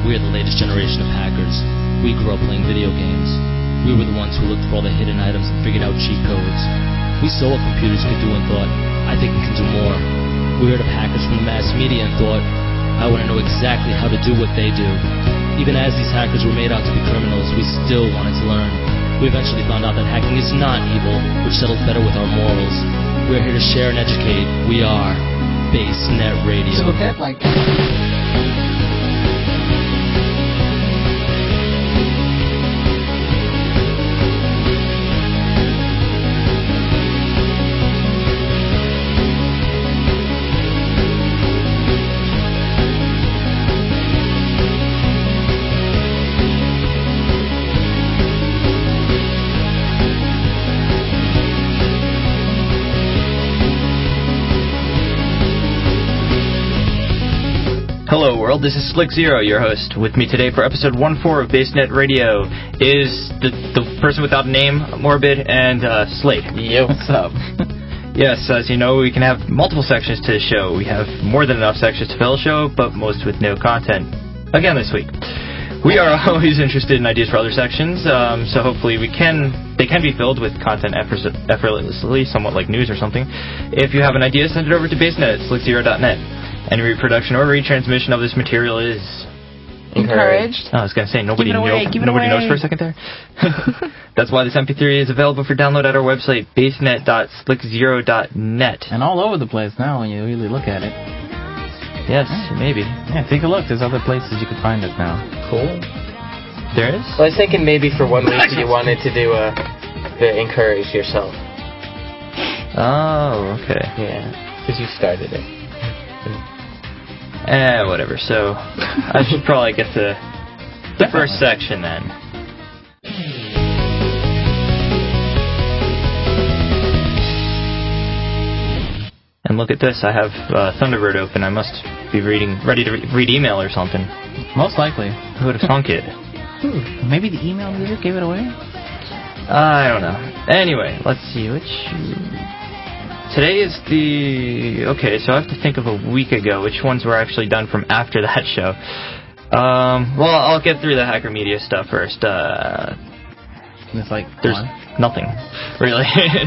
We are the latest generation of hackers. We grew up playing video games. We were the ones who looked for all the hidden items and figured out cheat codes. We saw what computers could do and thought, I think we can do more. We heard of hackers from the mass media and thought, I want to know exactly how to do what they do. Even as these hackers were made out to be criminals, we still wanted to learn. We eventually found out that hacking is not evil, which settles better with our morals. We're here to share and educate. We are BaseNet Radio. So that like that. Hello world, this is Slick Zero, your host. With me today for episode 14 of BaseNet Radio is the person without a name, Morbid, and Slate. Yo, what's up? Yes, as you know, we can have multiple sections to the show. We have more than enough sections to fill a show, but most with no content. Again this week. We are always interested in ideas for other sections, so hopefully they can be filled with content effortlessly, somewhat like news or something. If you have an idea, send it over to basenet at slickzero.net. Any reproduction or retransmission of this material is encouraged. I was going to say, nobody knows for a second there. That's why this MP3 is available for download at our website, basenet.slickzero.net. And all over the place now when you really look at it. Yes, maybe. Yeah, take a look. There's other places you can find it now. Cool. There is? Well, I was thinking maybe for 1 week you wanted to do the encourage yourself. Oh, okay. Yeah, because you started it. Whatever. So, I should probably get to the first section then. And look at this, I have Thunderbird open. I must be ready to read email or something. Most likely. Who would have thunk it? Maybe the email music gave it away? I don't know. Anyway, let's see, Today is okay, so I have to think of a week ago which ones were actually done from after that show. Well, I'll get through the Hacker Media stuff first. It's like there's nothing, really.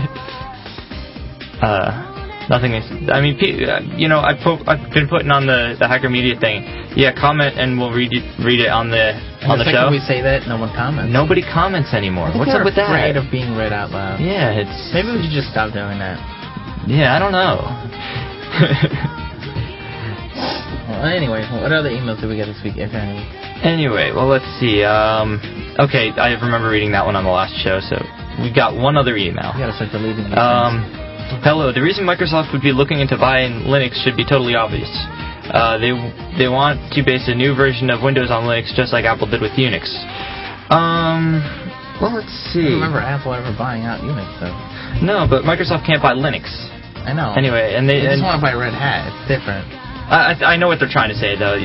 Nothing is. I mean, I've been putting on the Hacker Media thing. Yeah, comment and we'll read it on the show. We say that, no one comments. Nobody comments anymore. What's up with that? Afraid of being read out loud. Yeah, maybe we should just stop doing that. Yeah, I don't know. Well, anyway, what other emails did we get this week, if any? Anyway, well, let's see. Okay, I remember reading that one on the last show, so we got one other email. You gotta start deleting these things. Hello, the reason Microsoft would be looking into buying Linux should be totally obvious. They want to base a new version of Windows on Linux, just like Apple did with Unix. Well, let's see. I don't remember Apple ever buying out Unix, though. No, but Microsoft can't buy Linux. I know. Anyway, and they just want to buy Red Hat. It's different. I know what they're trying to say, though.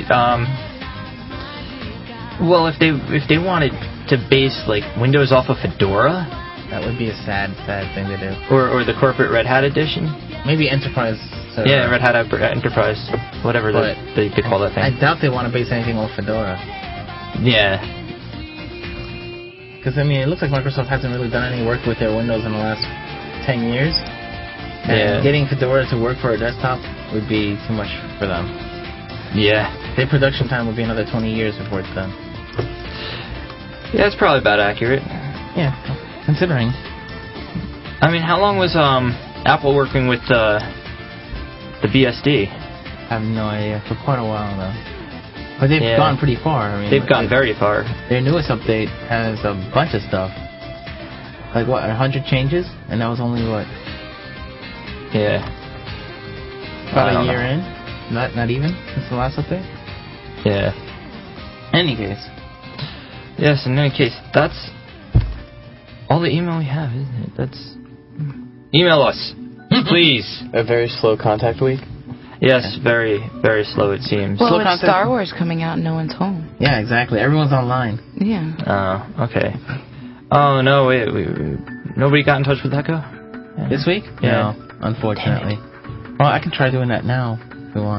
Well, if they wanted to base like Windows off of Fedora, that would be a sad thing to do. Or the corporate Red Hat edition. Maybe Enterprise. Yeah, Red Hat Enterprise, whatever they call that thing. I doubt they want to base anything off Fedora. Yeah. Because I mean, it looks like Microsoft hasn't really done any work with their Windows in the last 10 years. And getting Fedora to work for a desktop would be too much for them. Yeah. Their production time would be another 20 years before it's done. Yeah, it's probably about accurate. Yeah, considering. I mean, how long was Apple working with the BSD? I have no idea. For quite a while, though. But they've gone pretty far. I mean, they've gone very far. Their newest update has a bunch of stuff. Like, 100 changes? And that was only, Yeah. About a year in? Not even? Since the last update? Yeah. Any case. Yes, in any case, that's all the email we have, isn't it? Email us, please. A very slow contact week? Yes, very, very slow it seems. Well, it's Star Wars coming out and no one's home. Yeah, exactly. Everyone's online. Yeah. Oh, okay. Oh, no, wait. Nobody got in touch with Echo? This week? Yeah. No, unfortunately. Well, I can try doing that now if we want.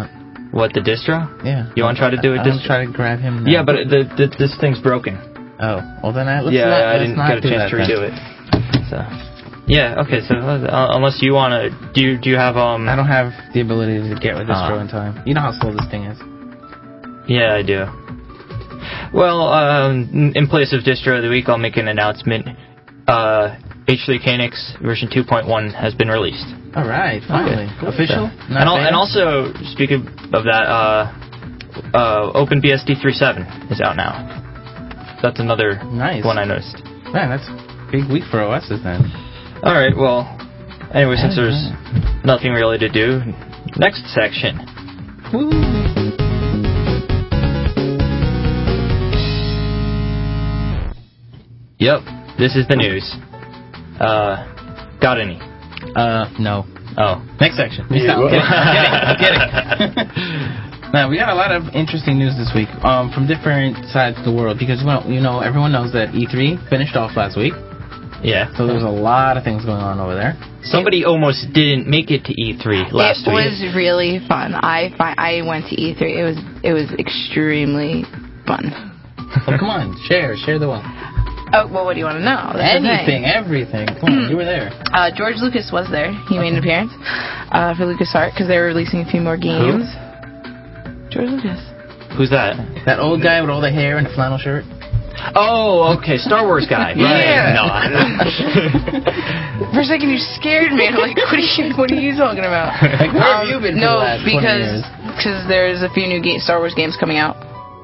What, the distro? Yeah. You want to try to do a distro? I'll try to grab him now. Yeah, but this thing's broken. Oh, well then I didn't get a chance to redo it. So, yeah, okay. So unless you want to, do you have I don't have the ability to get with distro in time. You know how slow this thing is. Yeah, I do. Well, in place of distro of the week, I'll make an announcement. H3 Calyx version 2.1 has been released. All right, finally. Cool. Official? And also, speaking of that, OpenBSD 3.7 is out now. That's another one I noticed. Man, that's a big week for OSs then. All right, well, anyway, since there's nothing really to do, next section. Woo! Yep, this is the news. Got any? No. Oh. Next section. I'm kidding. Now, we got a lot of interesting news this week from different sides of the world because, well, everyone knows that E3 finished off last week. Yeah. So there's a lot of things going on over there. Somebody almost didn't make it to E3 last week. It was really fun. I went to E3. It was extremely fun. Well, come on, share the wealth. Oh, well, what do you want to know? Anything, everything. Come on, you were there. George Lucas was there. He made an appearance for LucasArts because they were releasing a few more games. Who? George Lucas. Who's that? That old guy with all the hair and the flannel shirt. Oh, okay, Star Wars guy. Yeah. No. For a second, you scared me. I'm like, what are you talking about? Like, where have you been for the last 20 years? Because there's a few new Star Wars games coming out.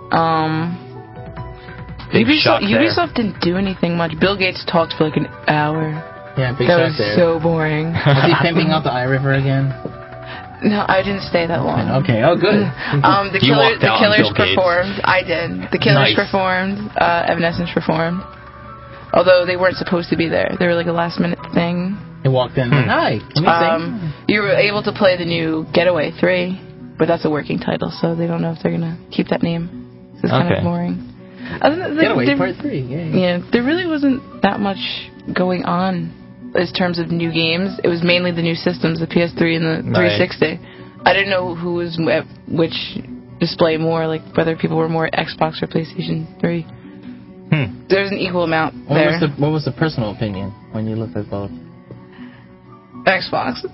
Big shock there. Ubisoft didn't do anything much. Bill Gates talked for like an hour. Yeah, big that shock was there. so boring. Was he pimping out the iRiver again? No, I didn't stay that long. Okay, oh good. The Killers performed. I did. The Killers performed. Evanescence performed. Although they weren't supposed to be there. They were like a last minute thing. He walked in. Hi. Can we sing? You were able to play the new Getaway 3, but that's a working title, so they don't know if they're gonna keep that name. So it's kind of boring. Other than Getaway Part 3. Yeah, there really wasn't that much going on in terms of new games. It was mainly the new systems, the PS3 and the 360. I didn't know who was at which display more, like whether people were more Xbox or PlayStation 3. There's an equal amount there. What was the personal opinion when you looked at both? Xbox.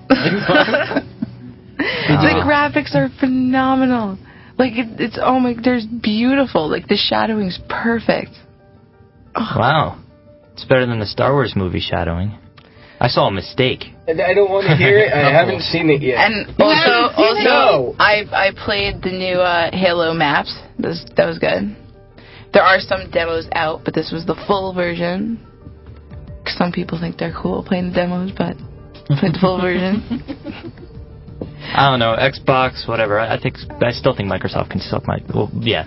The graphics are phenomenal. Like it's oh my, there's beautiful. Like the shadowing's perfect. Oh. Wow, it's better than the Star Wars movie shadowing. I saw a mistake. I don't want to hear it. I haven't seen it yet. And also, I played the new Halo maps. That was good. There are some demos out, but this was the full version. Some people think they're cool playing the demos, but I played the full version. I don't know, Xbox, whatever. I still think Microsoft can suck my. Well, yeah.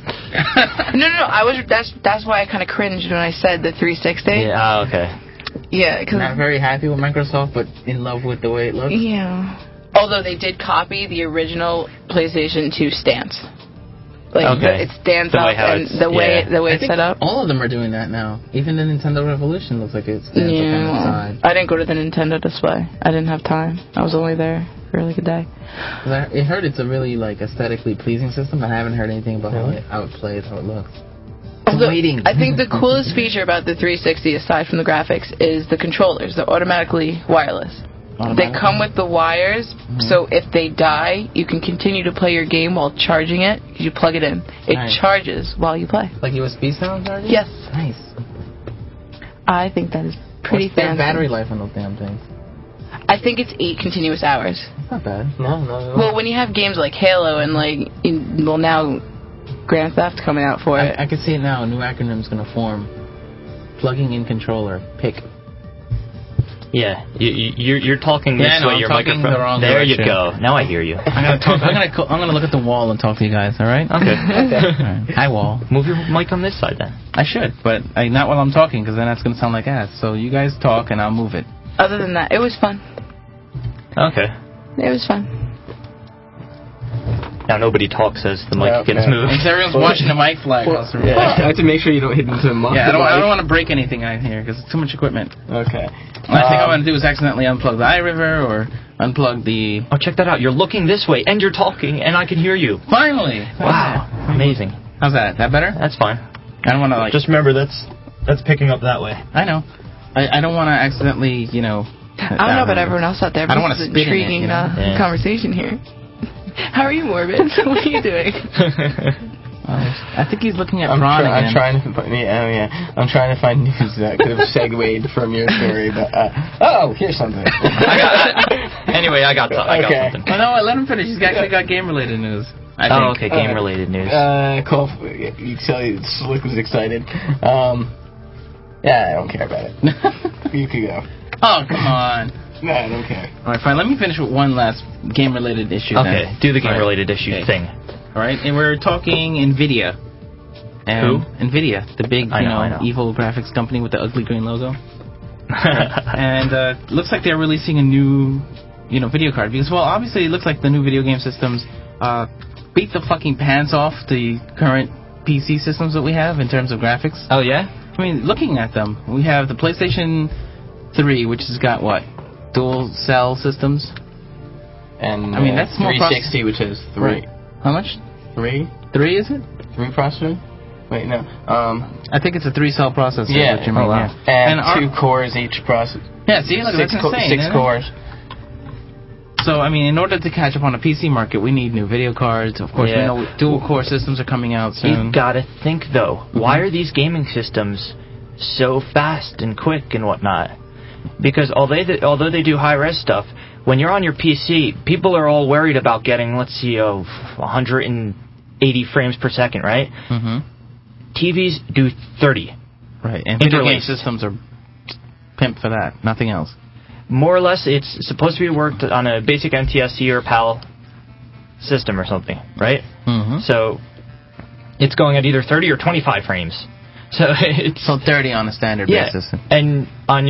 No. That's why I kind of cringed when I said the 360. Yeah. Okay. Yeah, because not very happy with Microsoft, but in love with the way it looks. Yeah. Although they did copy the original PlayStation 2 stance. Like it stands up and the way it's set up. All of them are doing that now. Even the Nintendo Revolution looks like it stands up on its side. I didn't go to the Nintendo display. I didn't have time. I was only there for like a day. I heard it's a really like aesthetically pleasing system. I haven't heard anything about how it plays, how it looks. I think the coolest feature about the 360, aside from the graphics, is the controllers. They're automatically wireless. They come with the wires, so if they die, you can continue to play your game while charging it. You plug it in. It charges while you play. Like USB style charging? Yes. Nice. I think that is pretty fancy. What's the battery life on those damn things? I think it's 8 continuous hours. That's not bad. No. Well, when you have games like Halo and now Grand Theft coming out for it. I can see it now. A new acronym's going to form. Plugging in controller. PIC. Yeah, you're talking this way. Your microphone. The wrong there direction. You go. Now I hear you. I'm gonna look at the wall and talk to you guys. All right? Okay. Right. Hi, wall. Move your mic on this side then. I should, but not while I'm talking, because then that's gonna sound like ass. So you guys talk and I'll move it. Other than that, it was fun. Okay. It was fun. Now nobody talks as the mic gets moved. And everyone's watching the mic fly across the room. I have to make sure you don't hit into the mic. Yeah, I don't want to break anything out here because it's too much equipment. Okay. I think I want to do is accidentally unplug the iRiver or unplug the... Oh, check that out. You're looking this way, and you're talking, and I can hear you. Finally! Wow. Amazing. How's that? That better? That's fine. I don't want to, Just remember, that's picking up that way. I know. I don't want to accidentally, I don't know about everyone else out there, but I don't want to spit intriguing in it, conversation here. How are you, Morbid? What are you doing? I think he's looking at Ron again. I'm trying to find news that could have segued from your story, but here's something. Anyway, I got something. Well, no, let him finish. He's actually got game-related news. I think. Okay, game-related news. Cool. You tell you Slick was excited. I don't care about it. You can go. Oh, come on. No, I don't care. All right, fine. Let me finish with one last game-related issue. Okay, then. do the game-related issue thing. All right, and we're talking NVIDIA. Who? NVIDIA, the big, I know. evil graphics company with the ugly green logo. And looks like they're releasing a new, video card. Because, well, obviously it looks like the new video game systems beat the fucking pants off the current PC systems that we have in terms of graphics. Oh, yeah? I mean, looking at them, we have the PlayStation 3, which has got, dual cell systems? And that's more 360, which is 3. Right. How much? 3? 3, is it? 3 processor? Wait, no. I think it's a 3-cell processor. Yeah. What you mean, Oh, wow. yeah. And 2 cores each processor. Yeah, see, look, that's insane. 6 cores. So, in order to catch up on the PC market, we need new video cards. Of course, we know dual-core systems are coming out soon. You've got to think, though, why are these gaming systems so fast and quick and whatnot? Because although they do high-res stuff, when you're on your PC, people are all worried about getting, 180 frames per second, right? Mm-hmm. TVs do 30. Right, and video game systems are pimped for that, nothing else. More or less, it's supposed to be worked on a basic NTSC or PAL system or something, right? Mm-hmm. So it's going at either 30 or 25 frames. So it's 30 on a standard basis. And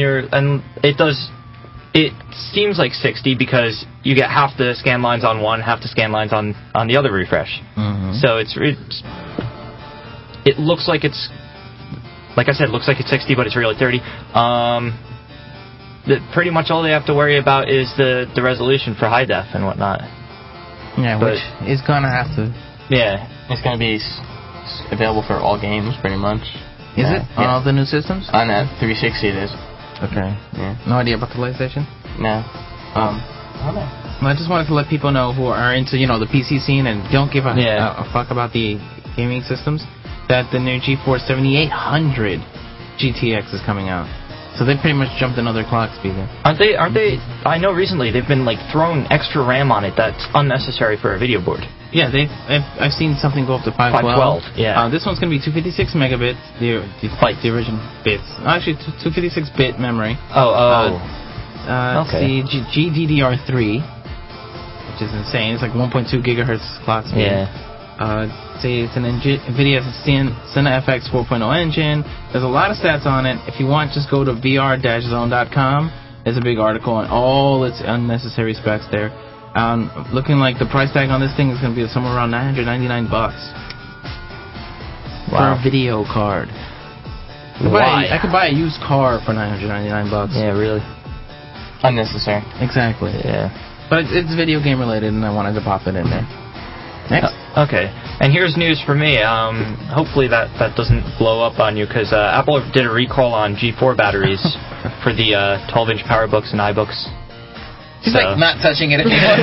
it seems like 60 because you get half the scan lines on one, half the scan lines on the other refresh. Mm-hmm. So it looks like it's, like I said, it looks like it's 60, but it's really 30. Pretty much all they have to worry about is the resolution for high def and whatnot. Yeah, which is gonna have to. Yeah, it's gonna be available for all games, pretty much. Is it on all the new systems? On that 360, it is. Okay. Yeah. No idea about the PlayStation? No. I just wanted to let people know who are into the PC scene and don't give a fuck about the gaming systems that the new GeForce 7800 GTX is coming out. So they pretty much jumped another clock speed there. Aren't they? I know recently they've been throwing extra RAM on it that's unnecessary for a video board. Yeah, I've seen something go up to 512. Yeah. This one's going to be 256 megabits, the original bits. Actually, 256 bit memory. Okay. See, GDDR3, which is insane. It's like 1.2 gigahertz clock speed. Yeah. It's an NVIDIA CineFX 4.0 engine. There's a lot of stats on it. If you want, just go to vr-zone.com. There's a big article on all its unnecessary specs there. Looking like the price tag on this thing is going to be somewhere around $999 for a video card. I could buy a used car for $999. Yeah, really. Unnecessary. Exactly. Yeah. But it's video game related, and I wanted to pop it in there. Next. Okay. And here's news for me. Hopefully that doesn't blow up on you, because Apple did a recall on G4 batteries for the 12-inch PowerBooks and iBooks. She's not touching it anymore.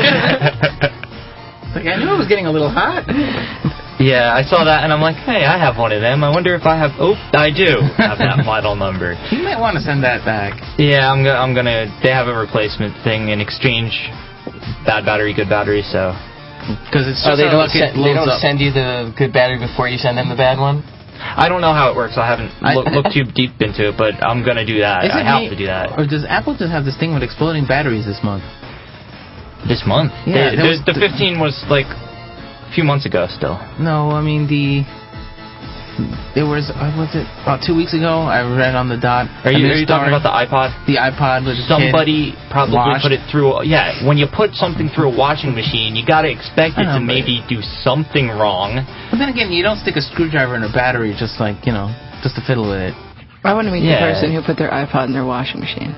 I knew it was getting a little hot. Yeah, I saw that, and I'm like, hey, I have one of them. I wonder if I have... Oh, I do have that model number. You might want to send that back. Yeah, I'm gonna... They have a replacement thing in exchange. Bad battery, good battery, so... Because it's they don't send you the good battery before you send them the bad one? I don't know how it works. I haven't looked too deep into it, but I'm going to do that. I have to do that. Or does Apple just have this thing with exploding batteries this month? This month? Yeah. The 15 was a few months ago still. No, I mean There was it about 2 weeks ago? I read on the dot. Are you talking about the iPod? The iPod with somebody probably washed. put it through. Yeah, when you put something through a washing machine, you got to expect it to maybe do something wrong. But then again, you don't stick a screwdriver in a battery just to fiddle with it. I want to meet the person who put their iPod in their washing machine.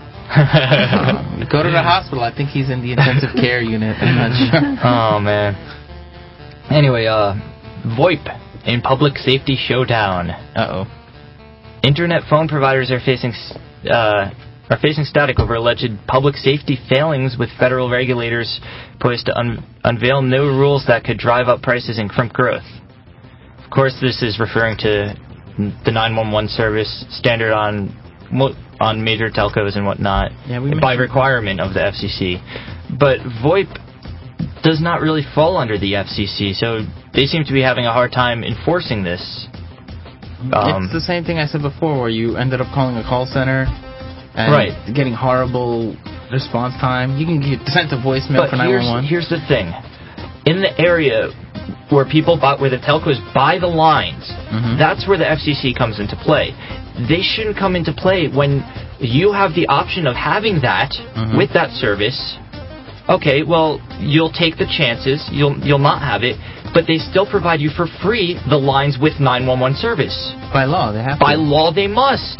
Go to the hospital. I think he's in the intensive care unit. I'm not sure. Oh man. Anyway, VoIP in public safety showdown. Internet phone providers are facing static over alleged public safety failings, with federal regulators poised to unveil new rules that could drive up prices and crimp growth. Of course, this is referring to the 911 service standard on major telcos and whatnot, by requirement of the FCC. But VoIP does not really fall under the FCC, so they seem to be having a hard time enforcing this. It's the same thing I said before, where you ended up calling a call center and getting horrible response time. You can get sent a voicemail for 911. Here's the thing. In the area where the telcos buy the lines, that's where the FCC comes into play. They shouldn't come into play when you have the option of having that with that service. Okay, well, you'll take the chances. You'll not have it, but they still provide you for free the lines with 911 service. By law, they have to. By law, they must.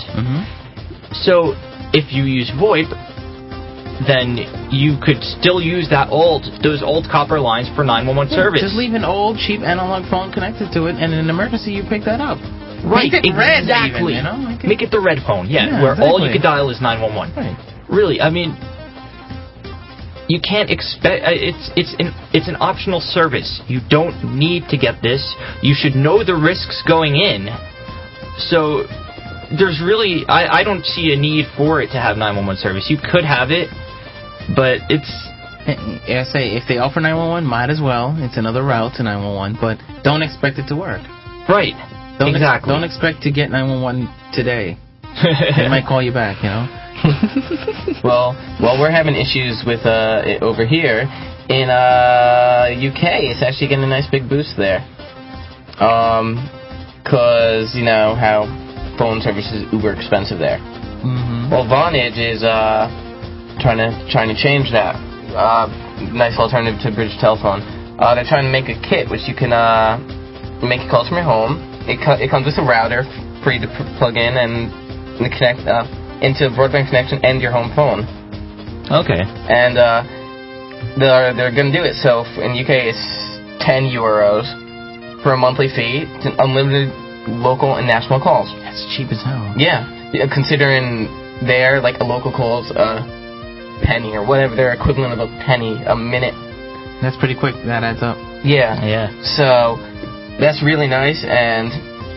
So if you use VoIP, then you could still use those old copper lines for 911 service. Just leave an old, cheap analog phone connected to it, and in an emergency, you pick that up. Right, Make it red, exactly. even, Make it the red phone, where all you could dial is 911. Right. Really, I mean, you can't expect. It's an optional service. You don't need to get this. You should know the risks going in. So there's really, I don't see a need for it to have 911 service. You could have it, but it's. I say if they offer 911, might as well. It's another route to 911, but don't expect it to work. Right. Exactly. Don't expect to get 911 today. They might call you back, Well, we're having issues with it over here in UK. It's actually getting a nice big boost there. Because you know how phone service is uber expensive there. Well, Vonage is trying to change that. Nice alternative to British Telephone. They're trying to make a kit which you can make calls from your home. It comes with a router for you to plug in and connect into a broadband connection and your home phone. Okay. And they're going to do it. So in UK it's €10 for a monthly fee. It's an unlimited local and national calls. That's cheap as hell. Yeah, considering there like a local call's a penny or whatever, their equivalent of a penny a minute. That's pretty quick. That adds up. Yeah. So that's really nice, and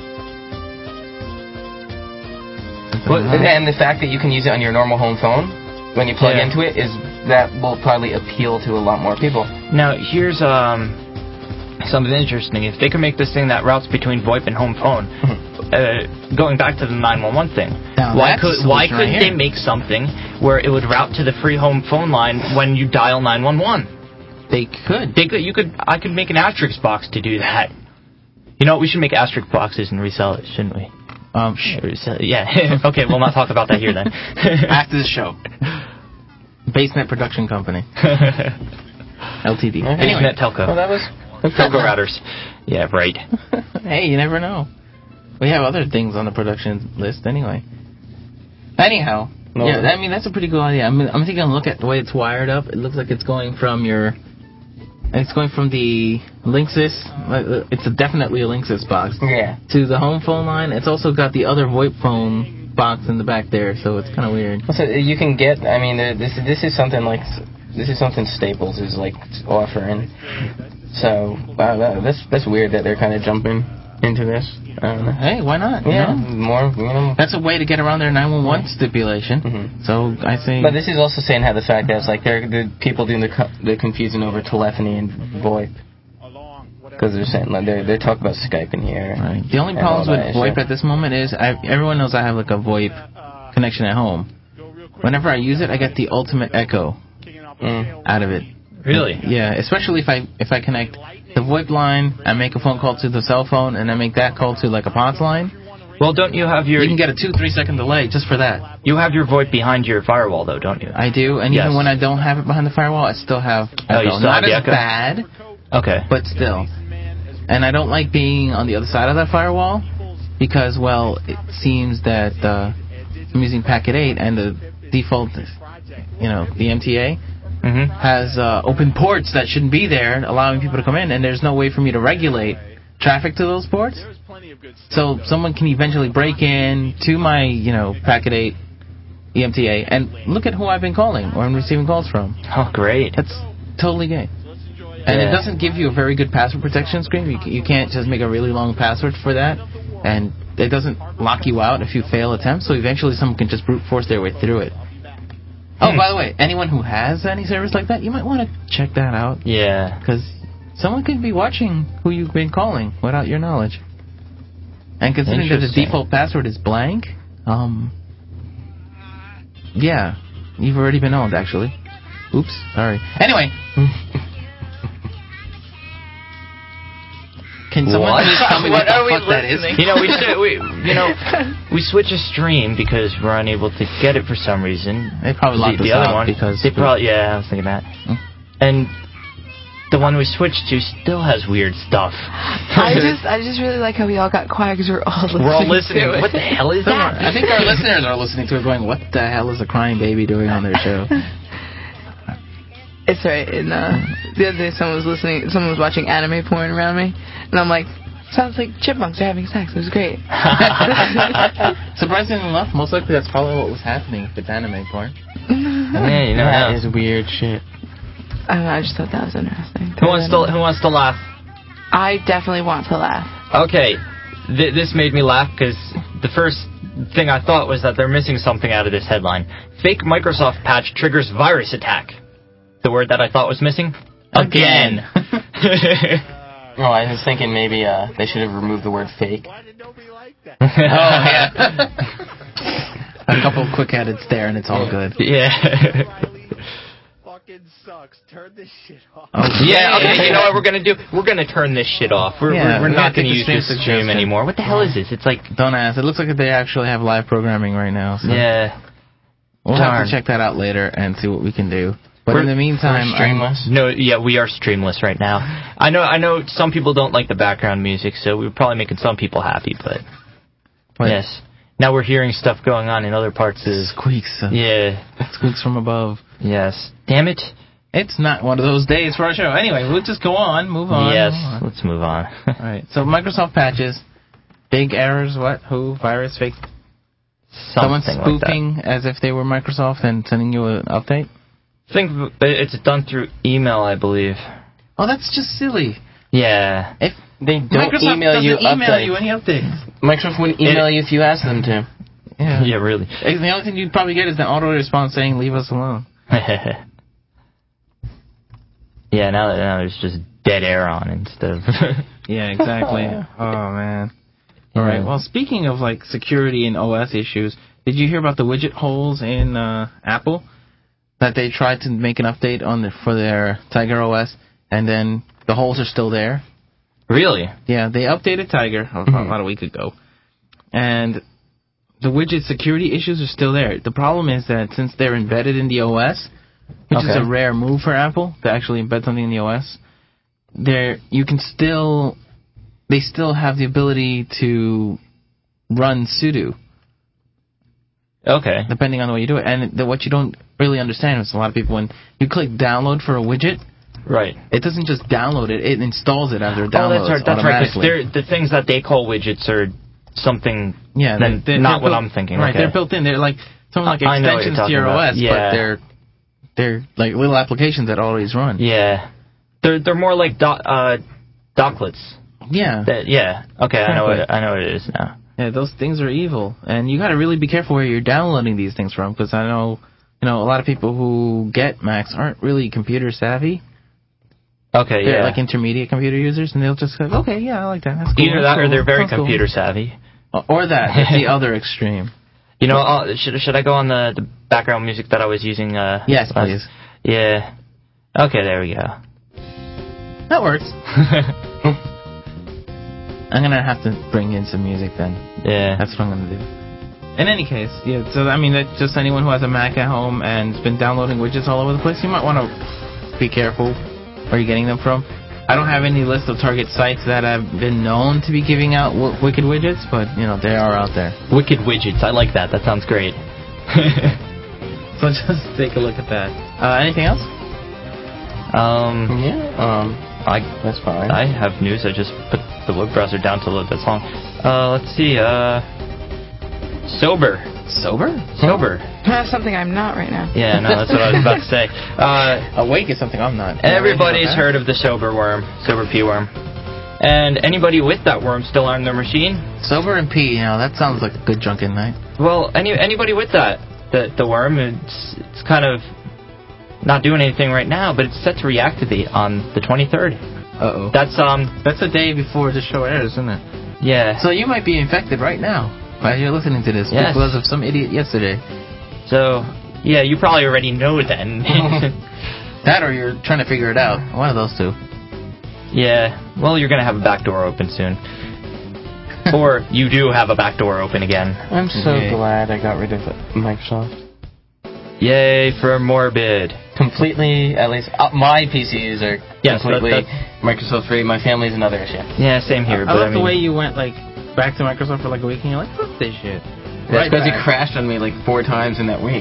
the fact that you can use it on your normal home phone when you plug into it that will probably appeal to a lot more people. Now here's something interesting. If they can make this thing that routes between VoIP and home phone, going back to the 911 thing, why couldn't they make something where it would route to the free home phone line when you dial 911? They could. I could make an asterisk box to do that. You know what? We should make asterisk boxes and resell it, shouldn't we? Yeah. Okay, we'll not talk about that here then. After the show. Basenet Production Company. LTD. Anyway, Telco. Well, that was Telco routers. Yeah, right. Hey, you never know. We have other things on the production list anyway. Anyhow. Yeah, I mean, that's a pretty cool idea. I'm taking a look at the way it's wired up. It looks like it's going from the Linksys. It's definitely a Linksys box. Yeah. To the home phone line. It's also got the other VoIP phone box in the back there, so it's kind of weird. So you can get. I mean, this is something Staples is like offering. So that's weird that they're kind of jumping into this. Hey, why not? Yeah, more. That's a way to get around their 911 stipulation. So I say. But this is also saying how the fact that it's like the people doing the confusing over telephony and VoIP. Because they're saying they're talking about Skype in here. Right. The only problems with VoIP at this moment is everyone knows I have like a VoIP connection at home. Whenever I use it, I get the ultimate echo out of it. Really? Yeah, especially if I connect the VoIP line and make a phone call to the cell phone and then make that call to like a POTS line. Well, don't you have your... You can get a 2-3 second delay just for that. You have your VoIP behind your firewall, though, don't you? I do, and even when I don't have it behind the firewall, I still have echo. You still Not have the as echo? bad, Okay. but still. And I don't like being on the other side of that firewall because, well, it seems that I'm using Packet 8 and the default, the MTA has open ports that shouldn't be there, allowing people to come in, and there's no way for me to regulate traffic to those ports. So someone can eventually break in to my, Packet 8 EMTA and look at who I've been calling or I'm receiving calls from. Oh, great. That's totally gay. And it doesn't give you a very good password protection screen. You can't just make a really long password for that. And it doesn't lock you out if you fail attempts. So eventually someone can just brute force their way through it. Oh, by the way, anyone who has any service like that, you might want to check that out. Yeah. Because someone could be watching who you've been calling without your knowledge. And considering that the default password is blank, yeah, you've already been owned, actually. Oops, sorry. Anyway. Can someone please tell me what the fuck that is? We switch a stream because we're unable to get it for some reason. They probably locked the us other out one because... I was thinking that. And the one we switched to still has weird stuff. I just really like how we all got quiet because we're all listening. What the hell is that? I think our listeners are listening to it going, what the hell is a crying baby doing on their show? It's right. And the other day, someone was watching anime porn around me, and I'm like, sounds like chipmunks are having sex. It was great. Surprisingly enough, most likely that's probably what was happening if it's anime porn. Yeah, that is weird shit. I don't know, I just thought that was interesting. Who wants to laugh? I definitely want to laugh. Okay, this made me laugh because the first thing I thought was that they're missing something out of this headline. Fake Microsoft patch triggers virus attack. The word that I thought was missing? Again. Oh, I was thinking maybe they should have removed the word fake. Oh, yeah. A couple quick edits there and it's all good. Yeah. Sucks. Turn this shit off. Yeah, okay, you know what we're going to do? We're going to turn this shit off. We're not going to use this stream anymore. What the hell is this? It's like... Don't ask. It looks like they actually have live programming right now. So yeah. We'll have to check that out later and see what we can do. But in the meantime... Streamless? No, yeah, we are streamless right now. I know some people don't like the background music, so we're probably making some people happy, but... Yes. Now we're hearing stuff going on in other parts of... Squeaks. Yeah. Squeaks from above. Yes. Damn it. It's not one of those days for our show. Anyway, we'll just go on. Move on. Yes, let's move on. All right. So Microsoft patches. Big errors. What? Who? Virus? Fake? Someone spoofing like as if they were Microsoft and sending you an update? I think it's done through email, I believe. Oh, that's just silly. Yeah. If they don't Microsoft email you any updates. Microsoft wouldn't email you if you asked them to. Yeah. Yeah, really. The only thing you'd probably get is an auto response saying, leave us alone. Yeah, now there's just dead air on instead of... Yeah, exactly. Oh, man. All right. Well, speaking of, security and OS issues, did you hear about the widget holes in Apple? That they tried to make an update for their Tiger OS, and then the holes are still there. Really? Yeah, they updated Tiger about a week ago. And the widget security issues are still there. The problem is that since they're embedded in the OS... which is a rare move for Apple to actually embed something in the OS. They still have the ability to run sudo. Okay. Depending on the way you do it. And what you don't really understand is a lot of people, when you click download for a widget, right, it doesn't just download it, it installs it after it downloads that's automatically. Right, the things that they call widgets are something they're not what I'm thinking. Right, okay. they're built in. They're like extensions to your OS, but they're like little applications that always run. Yeah. They're more like docklets. Yeah. Yeah. Okay, exactly. I know what it is now. Yeah, those things are evil, and you got to really be careful where you're downloading these things from, because I know, a lot of people who get Macs aren't really computer savvy. Okay, they're like intermediate computer users, and they'll just go, okay, yeah, I like that. That's cool. Either that, or they're very computer savvy. Or that. It's the other extreme. Should I go on the background music that I was using? Yes, please. Yeah. Okay, there we go. That works. I'm gonna have to bring in some music then. Yeah. That's what I'm gonna do. In any case, yeah, so I mean, that just anyone who has a Mac at home and has been downloading widgets all over the place, you might want to be careful where you're getting them from. I don't have any list of target sites that have been known to be giving out wicked widgets, but, they are out there. Wicked widgets, I like that. That sounds great. So just take a look at that. Anything else? That's fine. I have news. I just put the web browser down to load that song. Let's see. Sober. Something I'm not right now. Yeah, no, that's what I was about to say. Awake is something I'm not. Everybody's heard of the Sober worm, Sober P worm. And anybody with that worm still on their machine? Sober and P, that sounds like a good drunken night. Well, anybody with the worm, it's kind of not doing anything right now, but it's set to reactivate on the 23rd. Uh-oh. That's the day before the show airs, isn't it? Yeah. So you might be infected right now while you're listening to this because of some idiot yesterday. So, yeah, you probably already know then. That or you're trying to figure it out. One of those two. Yeah. Well, you're going to have a back door open soon. Or you do have a back door open again. I'm so glad I got rid of Microsoft. Yay for Morbid. Completely, at least my PCs are completely Microsoft free. My family's another issue. Yeah, same here. I love the way you went back to Microsoft for a week and you're like, fuck this shit. That's because it crashed on me 4 times in that week.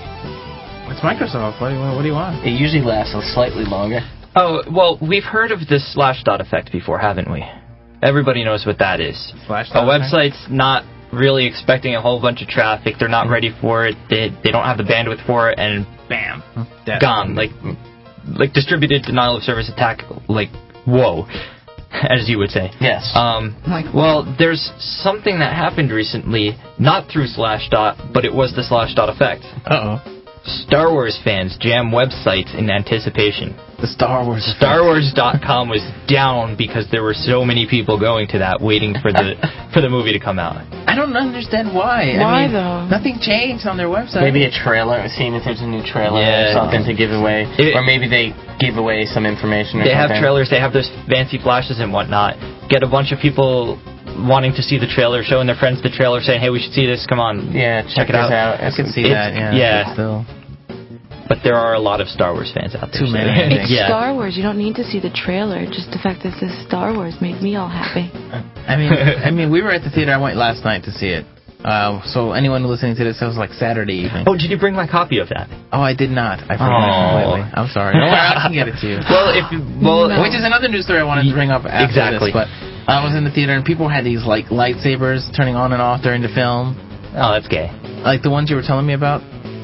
It's Microsoft. What do you want? It usually lasts slightly longer. Oh, well, we've heard of the Slashdot effect before, haven't we? Everybody knows what that is. Slashdot a website's not really expecting a whole bunch of traffic. They're not ready for it. They don't have the bandwidth for it, and bam, gone. Like distributed denial of service attack. Whoa, as you would say. Yes. Well, there's something that happened recently, not through Slashdot, but it was the Slashdot effect. Uh-oh. Star Wars fans jam websites in anticipation. The Star Wars. StarWars.com was down because there were so many people going to that, waiting for the movie to come out. I don't understand why. Why though? Nothing changed on their website. Maybe a trailer, seeing if there's a new trailer or something to give away, or maybe they give away some information. They have trailers. They have those fancy flashes and whatnot. Get a bunch of people wanting to see the trailer, showing their friends the trailer, saying, "Hey, we should see this. Come on, check it out." I can see that. Yeah. Still. But there are a lot of Star Wars fans out there. Too many. It's Star Wars. You don't need to see the trailer. Just the fact that it says Star Wars made me all happy. I mean, we were at the theater. I went last night to see it. So anyone listening to this, it was Saturday evening. Oh, did you bring my copy of that? Oh, I did not. I forgot completely. I'm sorry. No, I can get it to you. Which is another news story I wanted to bring up after this. But I was in the theater and people had these lightsabers turning on and off during the film. Oh, that's gay. Like the ones you were telling me about.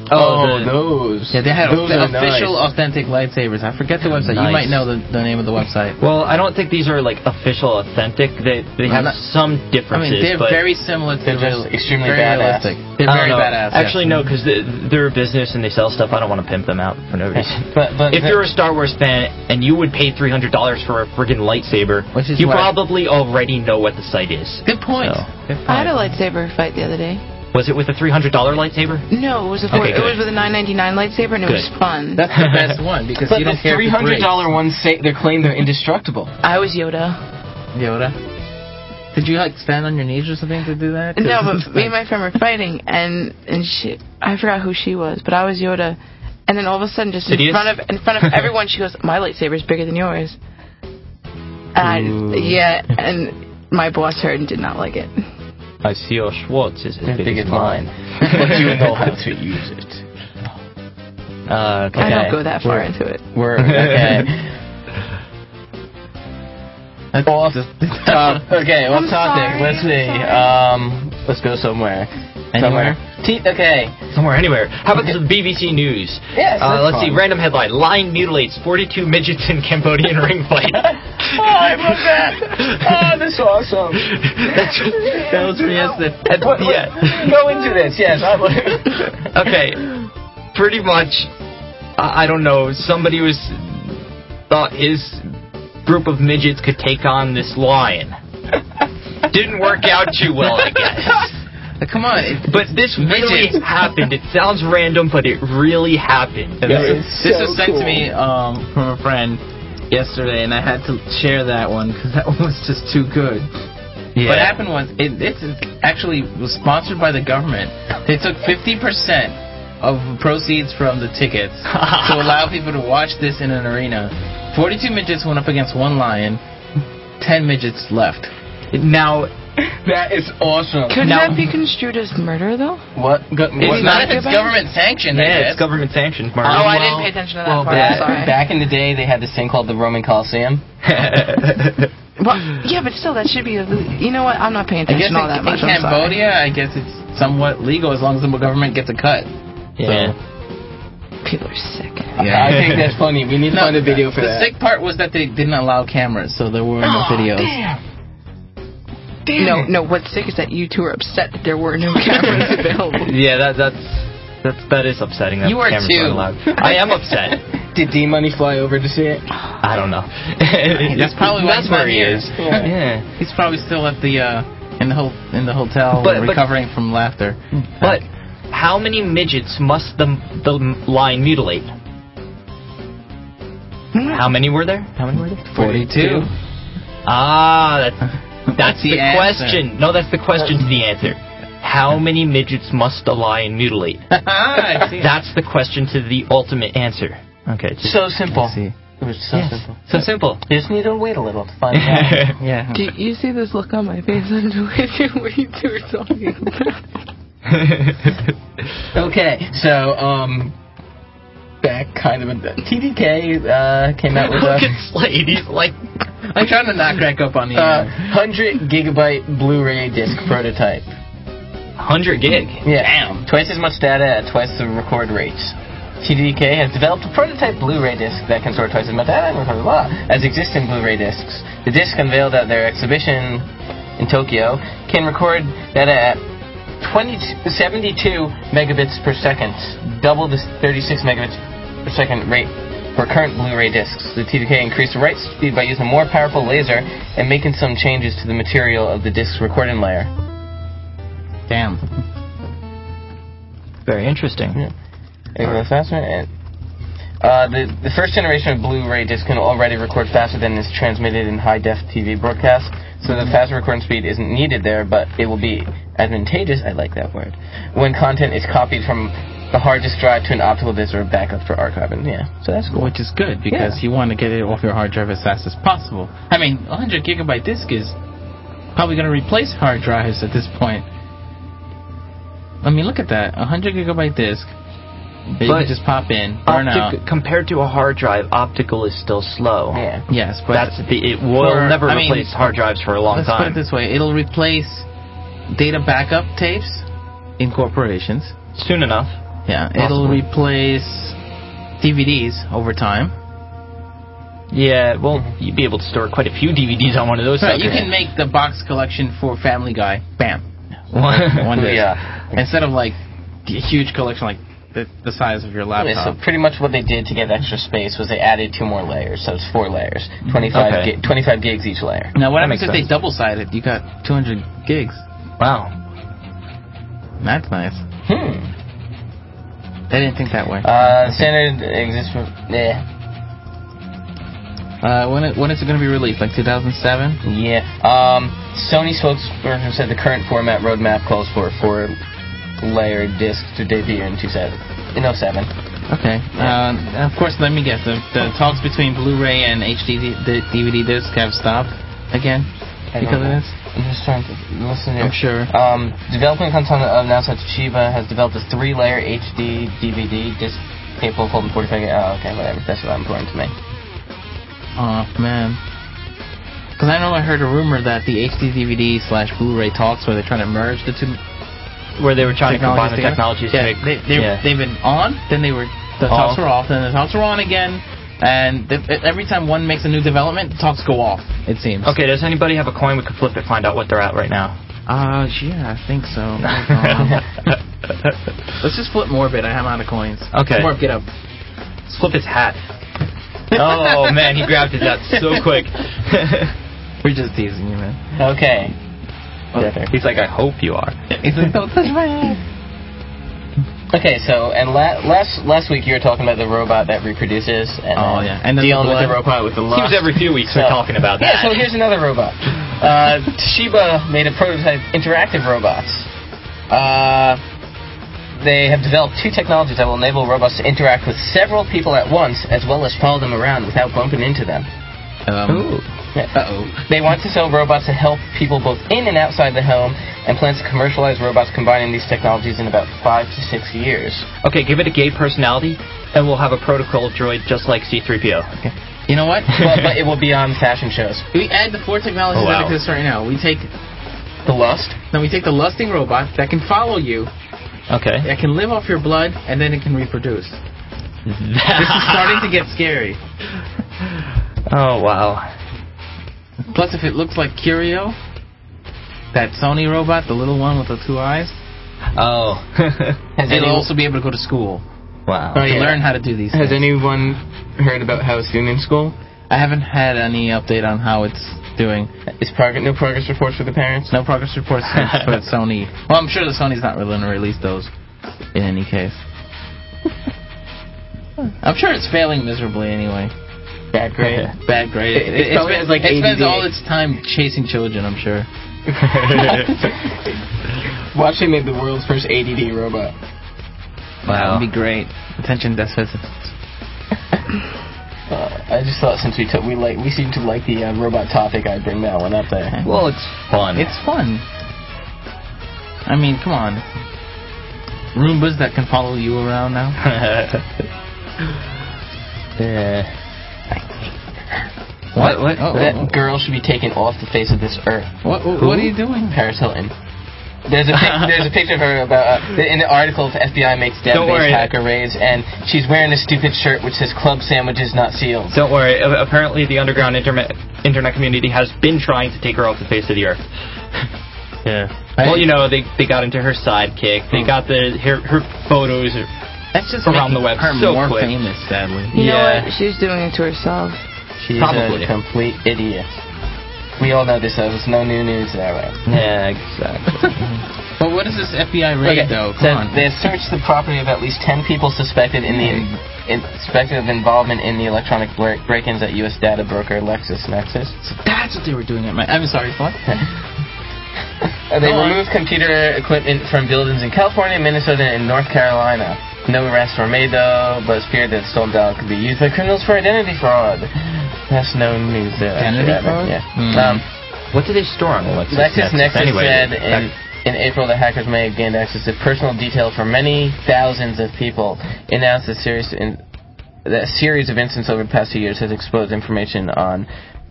Those. Yeah, they had official, authentic lightsabers. I forget the website. Nice. You might know the name of the website. Well, I don't think these are official, authentic. They have some differences. They're very similar to just extremely badass. realistic. They're very badass. Actually, no, because they're a business and they sell stuff. I don't want to pimp them out for no reason. But if you're a Star Wars fan and you would pay $300 for a friggin' lightsaber, you probably already know what the site is. Good point. I had a lightsaber fight the other day. Was it with a $300 lightsaber? No, it was it was with a $9.99 lightsaber, and it was fun. That's the best one because you don't care. The $300 ones they claim they're indestructible. I was Yoda. Did you stand on your knees or something to do that? No, but me and my friend were fighting, and she, I forgot who she was, but I was Yoda. And then all of a sudden, just in front of everyone, she goes, "My lightsaber is bigger than yours." And and my boss heard and did not like it. I see your Schwartz is as big as mine. But you know how to use it. I don't go that far into it. Okay. Okay, what topic? Let's see. Let's go somewhere. Anywhere? Okay. Somewhere, anywhere. How about the BBC News? Yes, let's see. Random headline. Lion mutilates 42 midgets in Cambodian ring fight. I love that. Oh, that's awesome. That was for yesterday. Go into this, yes. Okay. Pretty much, I don't know, somebody thought his group of midgets could take on this lion. Didn't work out too well, I guess. Come on. But this really happened. It sounds random, but it really happened. This was sent to me from a friend. yesterday, and I had to share that one because that one was just too good. Yeah. What happened was, it actually was sponsored by the government. They took 50% of proceeds from the tickets to allow people to watch this in an arena. 42 midgets went up against one lion. 10 midgets left. Now, That is awesome. Could that be construed as murder, though? What? It's not if it's government sanctioned. yeah, it's government sanctioned. Oh, I didn't pay attention to that part. Sorry. Back in the day, they had this thing called the Roman Coliseum. Well, yeah, but still, that should be. You know what? I'm not paying I guess attention all that in much. Cambodia, I guess it's somewhat legal as long as the government gets a cut. Yeah. People are sick. I think that's funny. We need to find a video for the that. sick part was that they didn't allow cameras, so there were no videos. Damn. No, what's sick is that you two are upset that there were no cameras available. Yeah, that is upsetting. That You are cameras too. weren't allowed. I am upset. Did D-Money fly over to see it? I don't know. That's probably why That's he's not where he here. is. Yeah. He's probably still at the in the hotel recovering from laughter. But how many midgets must the lion mutilate? How many were there? 42. That's the answer. question. No, that's the question to the answer. How many midgets must the lion mutilate? I see. That's the question to the ultimate answer. Okay. So simple. I see. It was so simple. So simple. You just need to wait a little to find out. Yeah. Do you see this look on my face? I'm doing what you two are talking about. Okay, so back kind of TDK came out with Look at Slade. He's like, I'm trying to not crack up on the 100 gigabyte Blu-ray disc prototype. 100 gig. Yeah, damn. Twice as much data at twice the record rates. TDK has developed a prototype Blu-ray disc that can store twice as much data and record as existing Blu-ray discs. The disc unveiled at their exhibition in Tokyo can record data at 72 megabits per second, double the 36 megabits per second rate for current Blu-ray discs. The TDK increased the write speed by using a more powerful laser and making some changes to the material of the disc's recording layer. Damn. Very interesting. Yeah. The first generation of Blu-ray disc can already record faster than is transmitted in high-def TV broadcast, so the faster recording speed isn't needed there, but it will be advantageous, I like that word, when content is copied from the hard disk drive to an optical disk or backup for archiving. Yeah, so that's cool. Which is good, because you want to get it off your hard drive as fast as possible. I mean, 100 gigabyte disk is probably going to replace hard drives at this point. I mean, look at that. 100 gigabyte disk. But you can just pop in, burn out. Compared to a hard drive, optical is still slow. Yeah. Yes, but it will never replace hard drives for a long time. Let's put it this way: it'll replace data backup tapes in corporations soon enough. Yeah, it'll replace DVDs over time. Yeah, well, you'd be able to store quite a few DVDs on one of those. Right, you can make the box collection for Family Guy. Bam. One disc. Yeah. Instead of like a huge collection like the size of your laptop. So pretty much what they did to get extra space was they added 2 more layers, so it's 4 layers, 25 gigs each layer. Now what happens if they double-sided? You got 200 gigs. Wow. That's nice. They didn't think that way. Standard exists for... Yeah. When is it going to be released? Like 2007? Yeah. Sony spokesperson said the current format roadmap calls for a 4-layer disc to debut in 07. Okay. Of course, let me guess. The talks between Blu-ray and HD DVD disc have stopped again because of this? I'm just trying to listen here. I'm sure. Development content announced that Toshiba has developed a 3-layer HD DVD disc capable of holding 45 gigs. Oh, okay, whatever. That's not important to me. Oh, man. Because I know I heard a rumor that the HD DVD / Blu-ray talks where they're trying to merge the two. Where they were trying to combine the technologies. Yeah, they've been on, then the talks were off, then the talks were on again, and every time one makes a new development, the talks go off, it seems. Okay, does anybody have a coin we could flip it, find out what they're at right now? Yeah, I think so. Let's just flip Morbid. I have out of coins. Okay. Morb, get up. Let's flip his hat. Oh, man, he grabbed his hat so quick. We're just teasing you, man. Okay. He's like, I hope you are. He's like, don't touch my head. Okay, so and last week you were talking about the robot that reproduces and and dealing with the robot with the lust. Seems every few weeks we're talking about that. Yeah, so here's another robot. Toshiba made a prototype interactive robots. They have developed 2 technologies that will enable robots to interact with several people at once, as well as follow them around without bumping into them. They want to sell robots to help people both in and outside the home, and plans to commercialize robots combining these technologies in about 5 to 6 years. Okay, give it a gay personality, and we'll have a protocol droid just like C-3PO. Okay. You know what? But it will be on fashion shows. We add the 4 technologies that exist right now. We take the lust. Then we take the lusting robot that can follow you. Okay. That can live off your blood, and then it can reproduce. This is starting to get scary. Oh, wow. Plus, if it looks like Curio, that Sony robot, the little one with the 2 eyes, it'll also be able to go to school. Wow. To learn how to do these things. Has anyone heard about how it's doing in school? I haven't had any update on how it's doing. No progress reports for the parents? No progress reports for Sony. Well, I'm sure that Sony's not really going to release those in any case. I'm sure it's failing miserably anyway. Bad grade. Bad grade. It spends all its time chasing children, I'm sure. Watch they made the world's first ADD robot. Wow. That would be great. Attention deficit. I just thought since we seem to like the robot topic, I'd bring that one up there. Well, it's fun. It's fun. I mean, come on. Roombas that can follow you around now. What? That girl should be taken off the face of this earth. What are you doing? Paris Hilton. There's a picture of her about in the article. FBI makes database hacker raids, and she's wearing a stupid shirt which says "Club Sandwiches Not Sealed." Don't worry. Apparently, the underground internet community has been trying to take her off the face of the earth. Yeah. Well, you know, they got into her sidekick. They got her photos. That's just around the web her so more quick. Famous, sadly. You know what? She's doing it to herself. She's a complete idiot. We all know this, though. It's no new news there, right? Yeah, exactly. But what is this FBI raid, though? Come on. They searched the property of at least 10 people suspected suspected of involvement in the electronic break-ins at U.S. data broker LexisNexis. So that's what they were doing at my... I'm sorry, what? They removed computer equipment from buildings in California, Minnesota, and North Carolina. No arrests were made, though, but it's feared that stolen data could be used by criminals for identity fraud. That's no news there. Identity fraud? Yeah. What did they store on LexisNexis said in April that hackers may have gained access to personal detail for many thousands of people. It announced a series of incidents over the past 2 years has exposed information on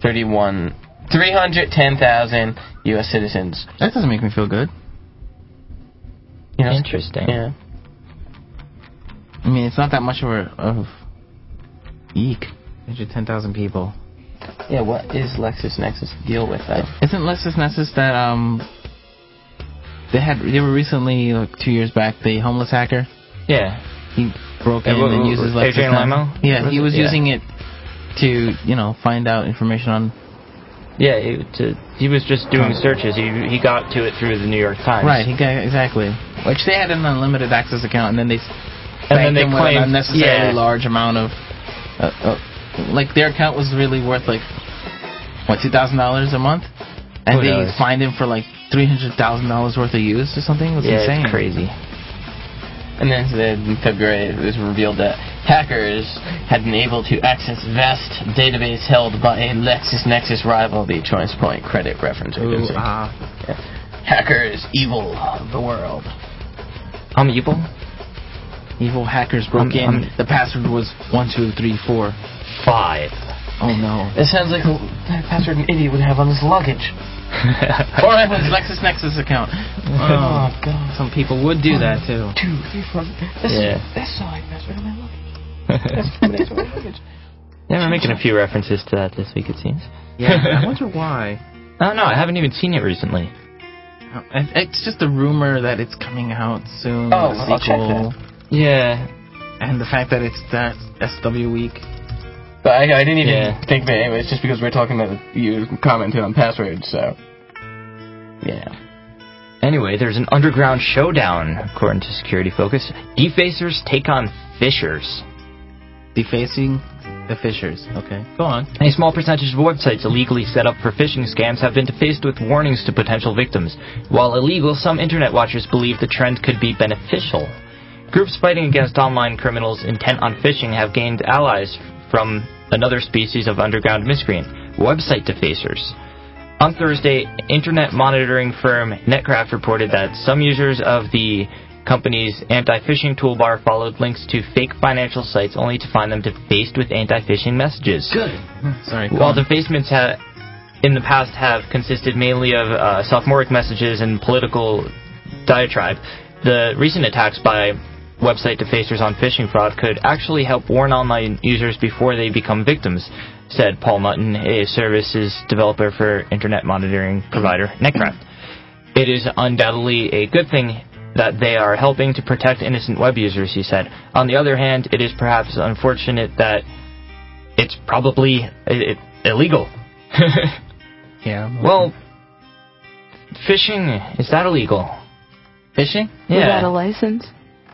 310,000 U.S. citizens. That doesn't make me feel good. You know, interesting. Yeah. I mean, it's not that much of eek. 10,000 people. Yeah, what is LexisNexis deal with that? Isn't LexisNexis that they were recently, like 2 years back, the homeless hacker? Yeah. He broke in and uses LexisNexis. Adrian Limo? Yeah, he was using it to, find out information on... Yeah, he was just doing searches. He got to it through the New York Times. Right, exactly. Which they had an unlimited access account, and then they claimed an unnecessarily large amount of... like, their account was really worth, like, $2,000 a month? And they fined him for, like, $300,000 worth of use or something? It was insane. It's crazy. And then in February, it was revealed that hackers had been able to access vast database held by a LexisNexis rival, the Choice Point credit reference agency. Hackers, evil of the world. I'm evil? Evil hackers broke in. The password was 1234. 5. Oh no! It sounds like the password an idiot would have on his luggage. Or on his LexisNexis account. Oh god! Some people would do that too. 2, 3, 4. That's not like password on my luggage. Yeah, we're making a few references to that this week, it seems. Yeah, I wonder why. I don't know. I haven't even seen it recently. It's just a rumor that it's coming out soon. Oh, I'll check that. Yeah. And the fact that it's that SW week. But I didn't even think of it anyway. It's just because we're talking about you commented on passwords, so. Yeah. Anyway, there's an underground showdown, according to Security Focus. Defacers take on Phishers. Defacing the Phishers. Okay, go on. A small percentage of websites illegally set up for phishing scams have been defaced with warnings to potential victims. While illegal, some internet watchers believe the trend could be beneficial. Groups fighting against online criminals intent on phishing have gained allies from another species of underground miscreant, website defacers. On Thursday, internet monitoring firm Netcraft reported that some users of the company's anti-phishing toolbar followed links to fake financial sites only to find them defaced with anti-phishing messages. Good. Sorry. While defacements in the past have consisted mainly of sophomoric messages and political diatribe, the recent attacks by website defacers on phishing fraud could actually help warn online users before they become victims, said Paul Mutton, a services developer for internet monitoring provider Netcraft. It is undoubtedly a good thing that they are helping to protect innocent web users, he said. On the other hand, it is perhaps unfortunate that it's probably illegal. Yeah. Well, phishing, is that illegal? Phishing? Yeah. Without a license?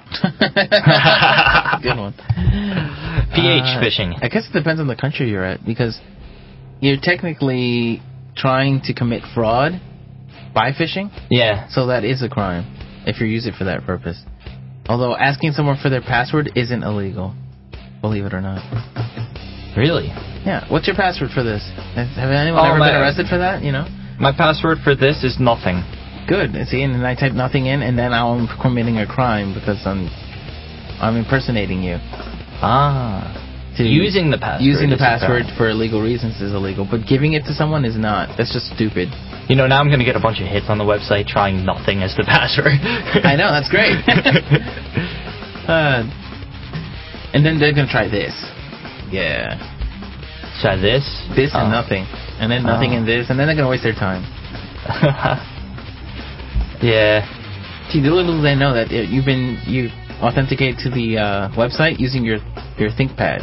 Good one. PH phishing. I guess it depends on the country you're at, because you're technically trying to commit fraud by phishing. Yeah. So that is a crime if you use it for that purpose. Although asking someone for their password isn't illegal, believe it or not. Really? Yeah. What's your password for this? Have anyone ever been arrested for that? You know. My password for this is nothing. Good. See, and I type nothing in, and then I'm committing a crime because I'm impersonating you. Using the password. Using the password for illegal reasons is illegal, but giving it to someone is not. That's just stupid. You know, now I'm going to get a bunch of hits on the website trying nothing as the password. I know, that's great. And then they're going to try this. Yeah. Try this? This and nothing. And then nothing and this, and then they're going to waste their time. Yeah. See, little do they know that you authenticate to the website using your ThinkPad.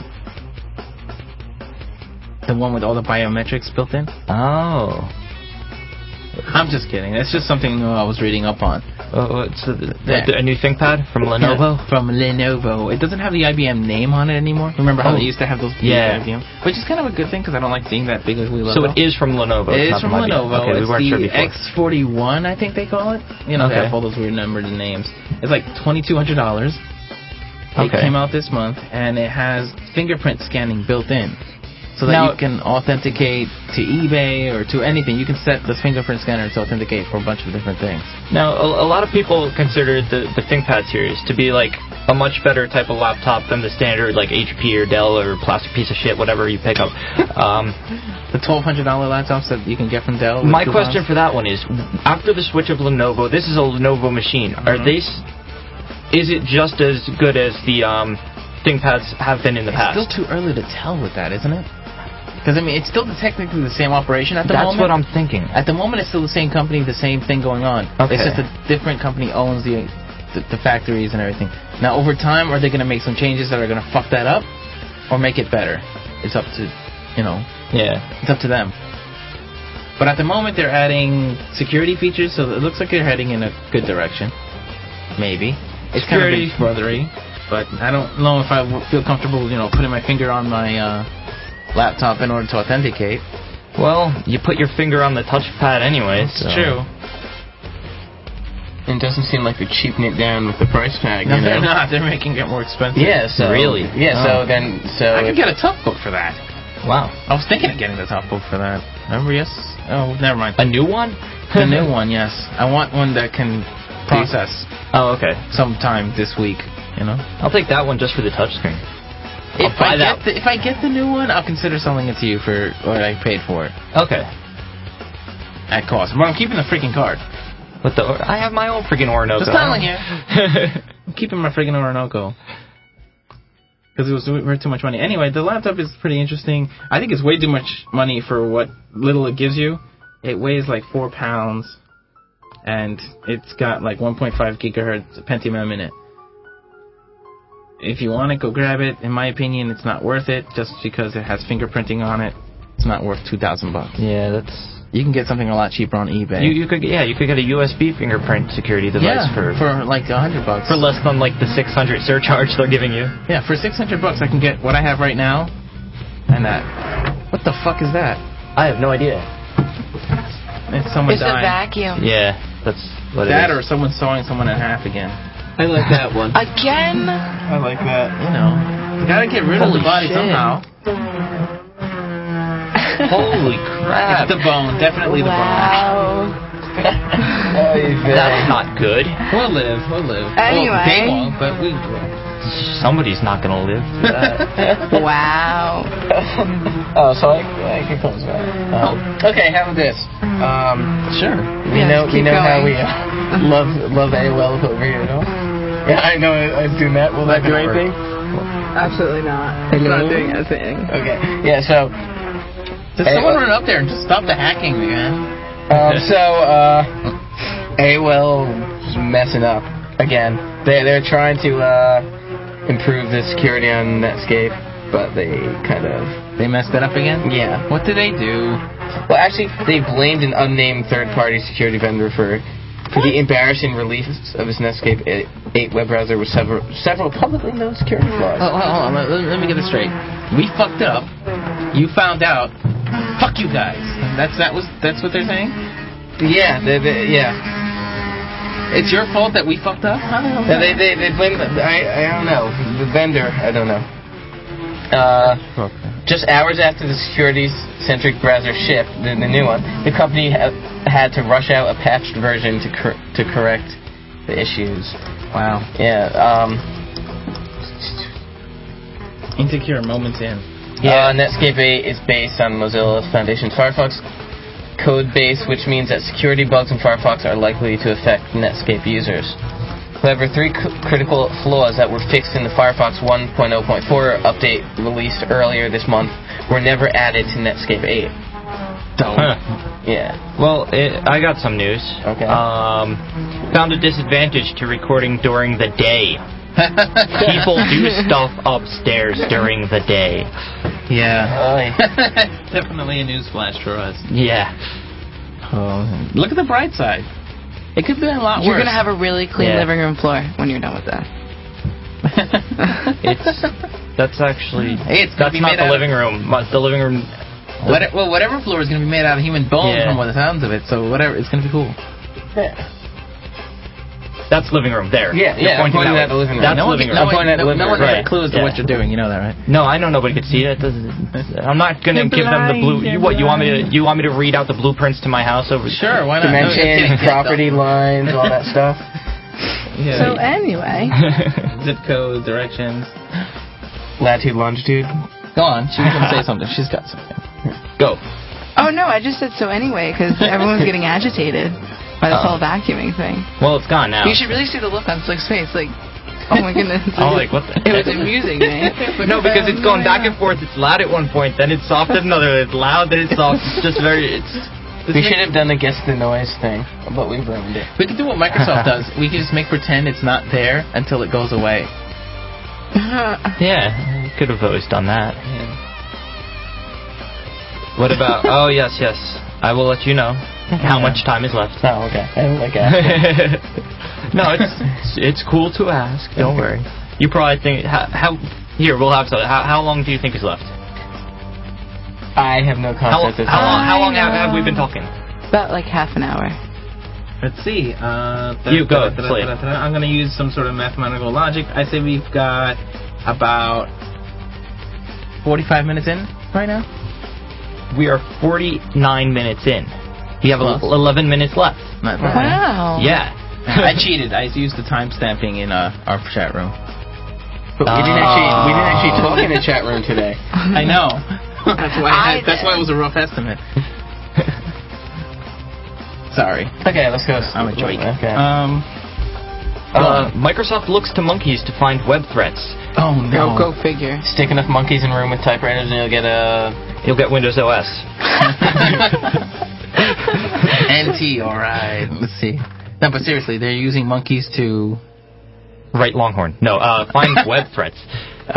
The one with all the biometrics built in. Oh. I'm just kidding. That's just something I was reading up on. It's a new ThinkPad from Lenovo? Yeah, from Lenovo. It doesn't have the IBM name on it anymore. Remember how they used to have those big IBM? Which is kind of a good thing because I don't like seeing that big ugly logo. So it is from Lenovo. It is from Lenovo. Okay, it's we weren't sure before. X41, I think they call it. You know, they have all those weird numbered names. It's like $2,200. It came out this month, and it has fingerprint scanning built in. So that you can authenticate to eBay or to anything. You can set the fingerprint scanner to authenticate for a bunch of different things. Now, a lot of people consider the ThinkPad series to be like a much better type of laptop than the standard like HP or Dell or plastic piece of shit, whatever you pick up. The $1,200 laptops that you can get from Dell. My question for that one is, after the switch of Lenovo, this is a Lenovo machine. Are they? Is it just as good as the ThinkPads have been in the past? It's still too early to tell with that, isn't it? Because, I mean, it's still technically the same operation at the moment. That's what I'm thinking. At the moment, it's still the same company, the same thing going on. Okay. It's just a different company owns the factories and everything. Now, over time, are they going to make some changes that are going to fuck that up? Or make it better? It's up to, it's up to them. But at the moment, they're adding security features, so it looks like they're heading in a good direction. Maybe. It's security. kind of big brothery, but I don't know if I feel comfortable, putting my finger on my laptop in order to authenticate. Well, you put your finger on the touchpad anyway. It's true. It doesn't seem like they're cheaping it down with the price tag. No, they're not. They're making it more expensive. Yeah, so really? Yeah, so I could get a tough book for that. Wow. I was thinking of getting the tough book for that. Remember? Yes. Oh, never mind. A new one? A new one. Yes. I want one that can process. Oh, okay. Sometime this week. I'll take that one just for the touchscreen. If I get the new one, I'll consider selling it to you for what I paid for it. Okay. At cost. But I'm keeping the freaking card. I have my own freaking Orinoco. Just telling you. I'm keeping my freaking Orinoco. Because it was worth too much money. Anyway, the laptop is pretty interesting. I think it's way too much money for what little it gives you. It weighs like 4 pounds. And it's got like 1.5 gigahertz Pentium M in it. If you want it, go grab it. In my opinion, it's not worth it just because it has fingerprinting on it. It's not worth $2,000. Yeah, that's You can get something a lot cheaper on eBay. You could get a USB fingerprint security device for like $100 for less than like the $600 surcharge they're giving you. Yeah, for $600 I can get what I have right now, and that. What the fuck is that? I have no idea. It's someone It's dying. a vacuum. Yeah, that's what That it or is. someone sawing someone in half again. I like that one. Again? I like that. You know, you gotta get rid of the body shit. somehow. Holy crap! It's the bone, definitely the bone. Wow. That's not good. We'll live. Anyway. Well, they won't, but we will. Somebody's not gonna live through that. Wow. So I can close that. Okay, how about this? Sure. We Yes, keep know how going. we love AOL over here, no? Yeah, I know. I was doing that. Will that do anything? Absolutely not. It's not doing anything. Okay. Yeah. So. Just someone run up there and just stop the hacking, man. AOL's messing up again. They're trying to improve the security on Netscape, but they They messed it up again? yeah. What did they do? Well, actually, they blamed an unnamed third-party security vendor for the embarrassing release of his Netscape 8 web browser with several publicly known security flaws. Oh, hold on. Let me get this straight. We fucked up. You found out. Fuck you guys. That's what they're saying? Yeah, yeah. It's your fault that we fucked up? Yeah, they blame. I don't know. The vendor. I don't know. Just hours after the security-centric browser shipped, the new one, the company had to rush out a patched version to correct the issues. Wow. Yeah. Insecure moments in. Netscape 8 is based on Mozilla Foundation's Firefox code base, which means that security bugs in Firefox are likely to affect Netscape users. However, 3 critical flaws that were fixed in the Firefox 1.0.4 update released earlier this month were never added to Netscape 8. Yeah. Well, I got some news. Okay. Found a disadvantage to recording during the day. People do stuff upstairs during the day. Yeah. Definitely a newsflash for us. Yeah. Look at the bright side. It could be a lot worse. You're going to have a really clean Yeah. living room floor when you're done with that. That's actually... Hey, that's not the living room. The living room... Whatever floor is going to be made out of human bones from the sounds of it, so whatever, it's going to be cool. Yeah. That's living room. There. Yeah, You're I'm pointing at the living room. That's living room. I'm pointing at the living No room. one has Right. a clue as to Yeah. what you're doing. You know that, right? No, I know nobody could see it. I'm not going to give them the blue... You want me to read out the blueprints to my house over... Sure, why not? Dimensions, property lines, all that stuff. Yeah. So anyway, Zip codes, directions. Latitude, longitude. Go on. She was going to say something. She's got something. Go. oh no, I just said so anyway because everyone's getting agitated by this whole vacuuming thing. Well, it's gone now. You should really see the look on Slick's face, like, oh my goodness. I'm like, what the It was amusing, man. No, because it's going back and forth. It's loud at one point, then it's soft at another. It's loud, then it's soft. It's just very... We should have done the guess the noise thing, but we ruined it. We could do what Microsoft does. We can just make pretend it's not there until it goes away. Yeah, could have always done that. What about... Oh, yes. I will let you know how much time is left. Oh, okay. I don't like asking. No, it's cool to ask. Don't worry. You probably think... How here, we'll have something. How long do you think is left? I have no concept of How long have we been talking? About like half an hour. Let's see. You go, Slade. I'm going to use some sort of mathematical logic. I say we've got about 45 minutes in right now. We are 49 minutes in. You have Plus. 11 minutes left. Not bad. Wow. Yeah. I cheated. I used the time stamping in our chat room. But we didn't actually talk in the chat room today. I know. That's why it was a rough estimate. Sorry. Okay, let's go. I'm a joke. Okay. Microsoft looks to monkeys to find web threats. Oh no. Go figure. Stick enough monkeys in a room with typewriters and You'll get Windows OS. NT, alright. Let's see. No, but seriously, they're using monkeys to... Right, Longhorn. No, find web threats.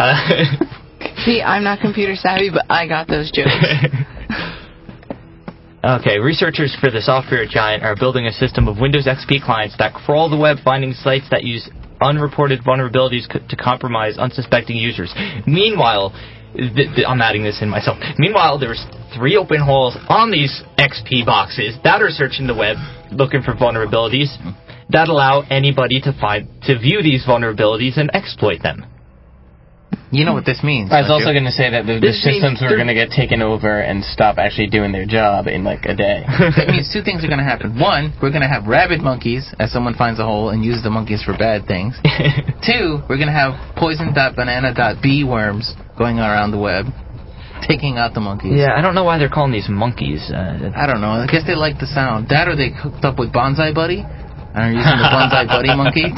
See, I'm not computer savvy, but I got those jokes. Okay, researchers for the software giant are building a system of Windows XP clients that crawl the web, finding sites that use unreported vulnerabilities to compromise unsuspecting users. Meanwhile, I'm adding this in myself. Meanwhile, there's 3 open holes on these XP boxes that are searching the web looking for vulnerabilities that allow anybody to view these vulnerabilities and exploit them. You know what this means. I was also going to say that the systems were going to get taken over and stop actually doing their job in like a day. That means 2 things are going to happen. 1, we're going to have rabid monkeys as someone finds a hole and uses the monkeys for bad things. 2, we're going to have poison.banana.bee worms going around the web, taking out the monkeys. Yeah, I don't know why they're calling these monkeys. I don't know. I guess they like the sound. That or they hooked up with Bonsai Buddy and are using the Bonsai Buddy monkey.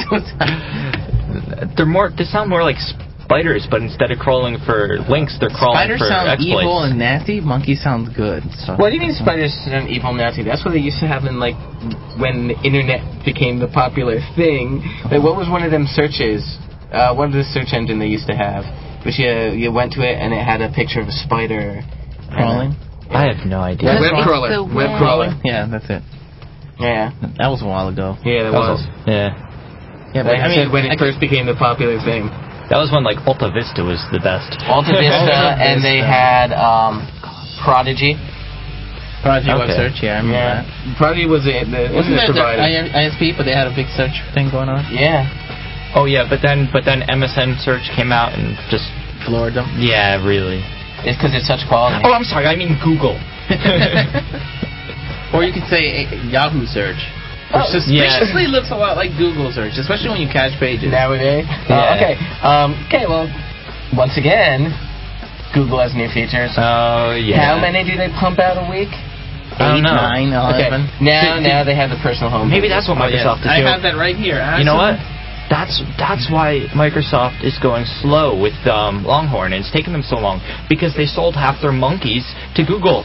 They sound more like spiders, but instead of crawling for links, they're crawling spiders for exploits. Spiders sound evil and nasty. Monkeys sound good. So. What do you mean spiders sound evil and nasty? That's what they used to have in, like, when the internet became the popular thing. Like, what was one of them searches? What was the search engine they used to have? Which you went to it and it had a picture of a spider crawling. I have no idea. Web crawler. Web crawler. Yeah, that's it. Yeah. That was a while ago. Yeah, that was. Yeah. Yeah, but I mean, when it first became the popular thing. That was when, like, Alta Vista was the best. Alta Vista, and they had Prodigy. Prodigy Web Search, yeah, I remember that. Prodigy was the internet provider. ISP, but they had a big search thing going on? Yeah. Oh, yeah, but then MSN Search came out and just floored them? Yeah, really. It's because it's such quality. Oh, I'm sorry, I mean Google. Or you could say Yahoo Search. Which suspiciously looks a lot like Google search, especially when you cache pages. Nowadays? Okay. Okay, well, once again, Google has new features. Oh, yeah. How many do they pump out a week? 8, 9, 11. Okay. Now they have the personal home. Maybe that's what Microsoft is doing. I have that right here. You know what? That's why Microsoft is going slow with Longhorn, and it's taking them so long, because they sold half their monkeys to Google.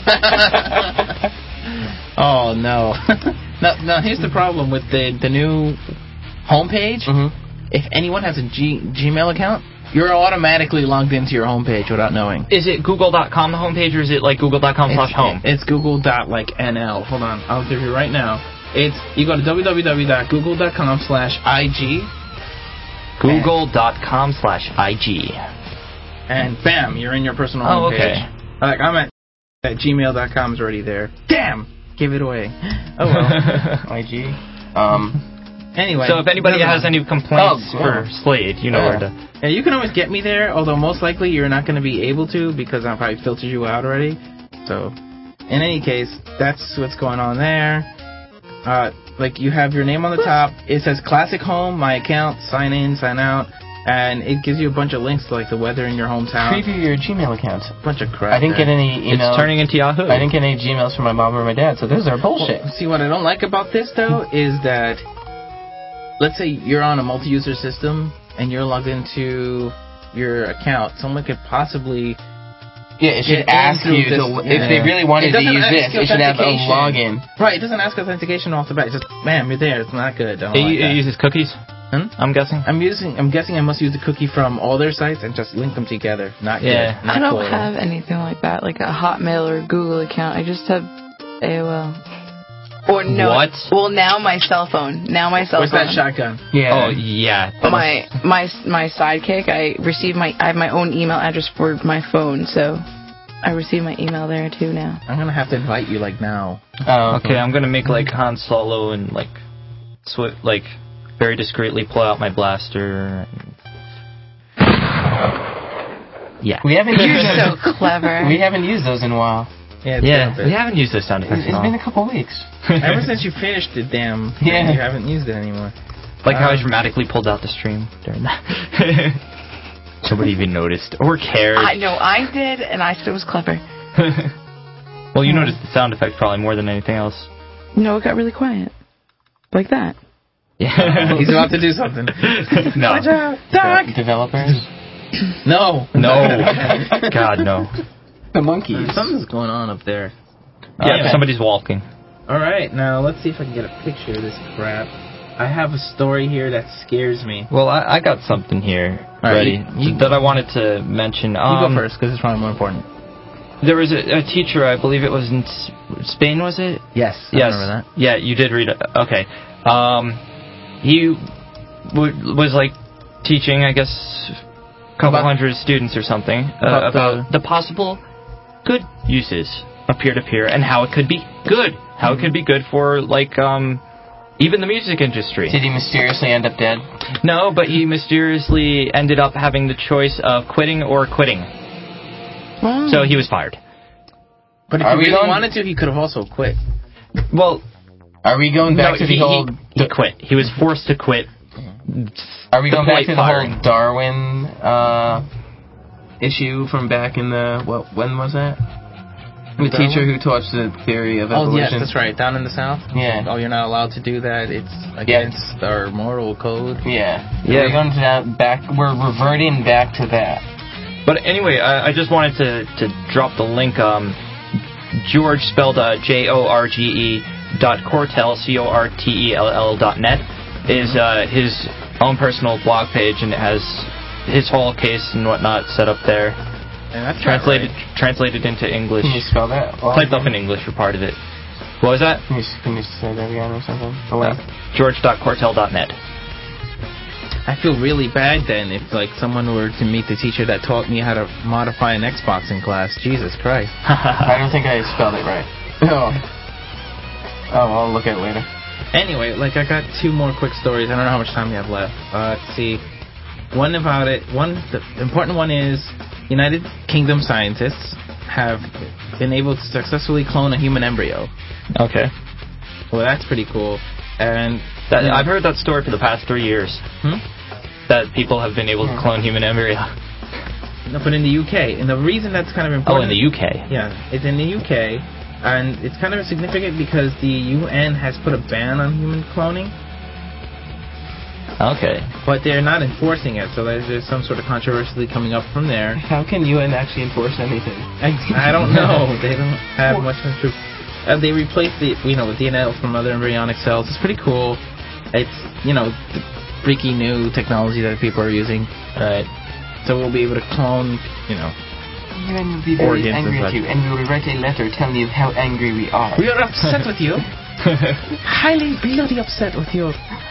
Oh, no. Now, here's the problem with the new homepage. Mm-hmm. If anyone has a Gmail account, you're automatically logged into your homepage without knowing. Is it google.com the homepage, or is it like google.com/home? It's google.nl. Hold on, I'll give you right now. You go to www.google.com/IG. Google.com/IG. And bam, you're in your personal homepage. Okay. Like, I'm at gmail.com is already there. Damn! Give it away. Oh well. IG. Anyway. So if anybody has any complaints for Slade, you know where to. Yeah, you can always get me there, although most likely you're not going to be able to because I've probably filtered you out already. So, in any case, that's what's going on there. Like, you have your name on the top. It says Classic Home, My Account, Sign In, Sign Out. And it gives you a bunch of links to, like, the weather in your hometown. Preview your Gmail account. Bunch of crap. I didn't get any emails. It's turning into Yahoo. I didn't get any Gmails from my mom or my dad, so those are bullshit. Well, see, what I don't like about this, though, is that, let's say you're on a multi-user system, and you're logged into your account. Someone could possibly... Yeah, it should ask you if they really wanted to use this, it should have a login. Right, it doesn't ask authentication off the bat. It's just, bam, you're there. It's not good. It uses cookies? I'm guessing. I'm guessing I must use a cookie from all their sites and just link them together. Not good. Not I don't have anything like that, like a Hotmail or a Google account. I just have AOL. Or no. What? Well, now my cell phone. What's that shotgun? Yeah. Oh yeah. My Sidekick. I have my own email address for my phone, so I receive my email there too now. I'm gonna have to invite you like now. Oh, okay. I'm gonna make like Han Solo and like very discreetly pull out my blaster. Yeah. We haven't used You're so clever. We haven't used those in a while. Yeah, we haven't used those sound effects. It's been a couple weeks. Ever since you finished it, damn. Yeah. You haven't used it anymore. Like how I dramatically pulled out the stream during that. Nobody even noticed or cared. I know I did, and I said it was clever. Well, you noticed the sound effect probably more than anything else. No, it got really quiet. Like that. Yeah. He's about to do something. No. Watch out, Doc! Developers? No. God, no. The monkeys. Something's going on up there. Yeah, somebody's walking. Alright, now let's see if I can get a picture of this crap. I have a story here that scares me. Well, I got something here ready that I wanted to mention. You go first, because it's probably more important. there was a teacher, I believe it was in Spain, was it? Yes, I remember that. Yeah, you did read it. Okay. He was like teaching, I guess, a couple hundred students or something about the possible good uses of peer-to-peer and how it could be good. How it could be good for, like, even the music industry. Did he mysteriously end up dead? No, but he mysteriously ended up having the choice of quitting or quitting. Wow. So he was fired. But if he really wanted to, he could have also quit. Well, are we going back to the whole... He quit. He was forced to quit. Are we going back to the whole Darwin issue from back in the... when was that? The teacher who taught the theory of evolution. Oh, yes, that's right. Down in the South? Yeah. Oh, you're not allowed to do that. It's against our moral code. Yeah. We're going to that back. We're reverting back to that. But anyway, I just wanted to drop the link. George, spelled Jorge .Cortell, CORTELL.net, is his own personal blog page, and it has his whole case and whatnot set up there. That's translated into English. Can you spell that? Typed up in English for part of it. What was that? Can you say that again or something? George.Cortell.net. I feel really bad then if like someone were to meet the teacher that taught me how to modify an Xbox in class. Jesus Christ. I don't think I spelled it right. Oh, I'll look at it later. Anyway, like I got two more quick stories. I don't know how much time we have left. Let's see. One about it. The important one is United Kingdom scientists have been able to successfully clone a human embryo. Okay. Well, that's pretty cool. And I've heard that story for the past 3 years. That people have been able to clone human embryo. No, but in the UK. And the reason that's kind of important... Oh, in the UK. Yeah, it's in the UK. And it's kind of significant because the UN has put a ban on human cloning. Okay. But they're not enforcing it, so there's some sort of controversy coming up from there. How can UN actually enforce anything? I don't know. They don't have much of truth. They replaced the DNA from other embryonic cells. It's pretty cool. It's, the freaky new technology that people are using. Right. So we'll be able to clone, UN will be very angry at you, and we will write a letter telling you how angry we are. We are upset with you. Highly, bloody upset with you.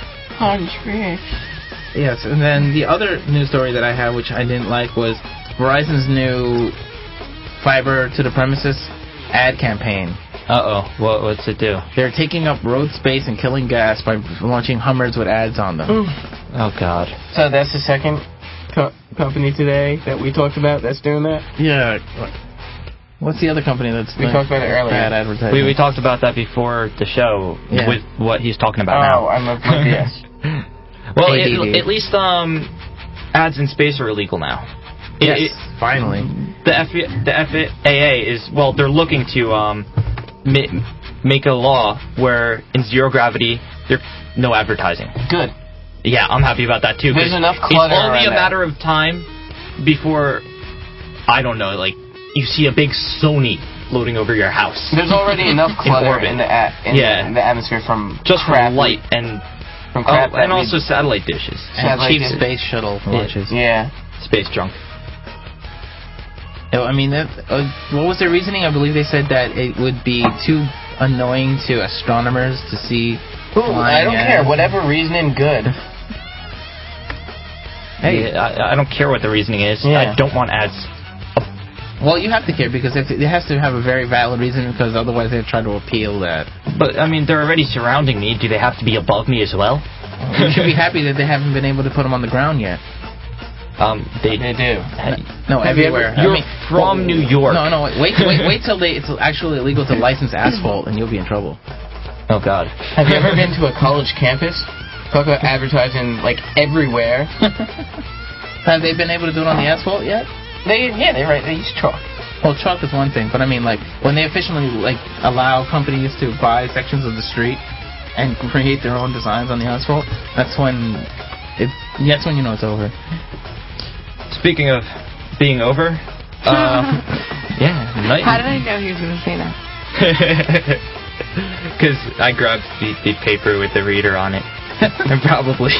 Yes, and then the other news story that I had, which I didn't like, was Verizon's new fiber to the premises ad campaign. What's it do? They're taking up road space and killing gas by launching Hummers with ads on them. Oh, God. So that's the second company today that we talked about that's doing that? Yeah. What's the other company that's we talked about it earlier? Bad advertising. We talked about that before the show with what he's talking about now. Oh, I'm oblivious. Well, at least ads in space are illegal now. Yes, finally. The FAA is, they're looking to make a law where in zero gravity there's no advertising. Good. Yeah, I'm happy about that too. There's enough clutter. It's only a matter of time before, I don't know, like you see a big Sony floating over your house. There's already enough clutter in the atmosphere from just from light and from crap and also satellite dishes and cheap space shuttle launches. Yeah, space junk. I mean, what was their reasoning? I believe they said that it would be too annoying to astronomers to see. I don't care. Whatever reasoning, good. Hey, I don't care what the reasoning is. Yeah. I don't want ads. Well, you have to care because it has to have a very valid reason, because otherwise they try to appeal that. But, I mean, they're already surrounding me. Do they have to be above me as well? You should be happy that they haven't been able to put them on the ground yet. They do. No, everywhere. You're from New York. No, wait till it's actually illegal to license asphalt, and you'll be in trouble. Oh, God. Have you ever been to a college campus? Talk about advertising, like, everywhere. Have they been able to do it on the asphalt yet? They use chalk. Well, chalk is one thing, but I mean, like, when they officially, like, allow companies to buy sections of the street and create their own designs on the asphalt, that's when you know it's over. Speaking of being over, yeah. How did I know he was going to say that? Because I grabbed the paper with the reader on it. And probably.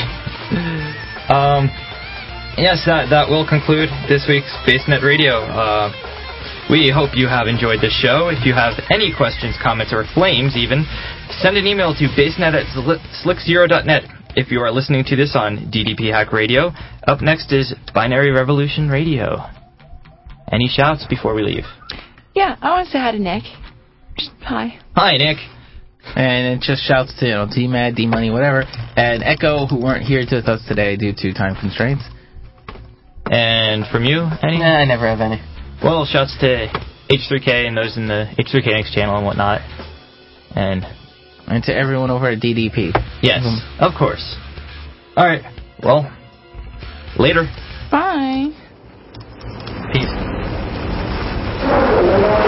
Yes, that will conclude this week's BaseNet Radio. We hope you have enjoyed this show. If you have any questions, comments, or flames even, send an email to basenet@slick0.net. If you are listening to this on DDP Hack Radio, up next is Binary Revolution Radio. Any shouts before we leave? Yeah, I want to say hi to Nick. Just hi. Hi, Nick. And it just shouts to D-Mad, D-Money, whatever, and Echo, who weren't here with us today due to time constraints. And from you, any? Nah, I never have any. Well, shouts to H3K and those in the H3KX channel and whatnot. And to everyone over at DDP. Yes, of course. All right. Well, later. Bye. Peace.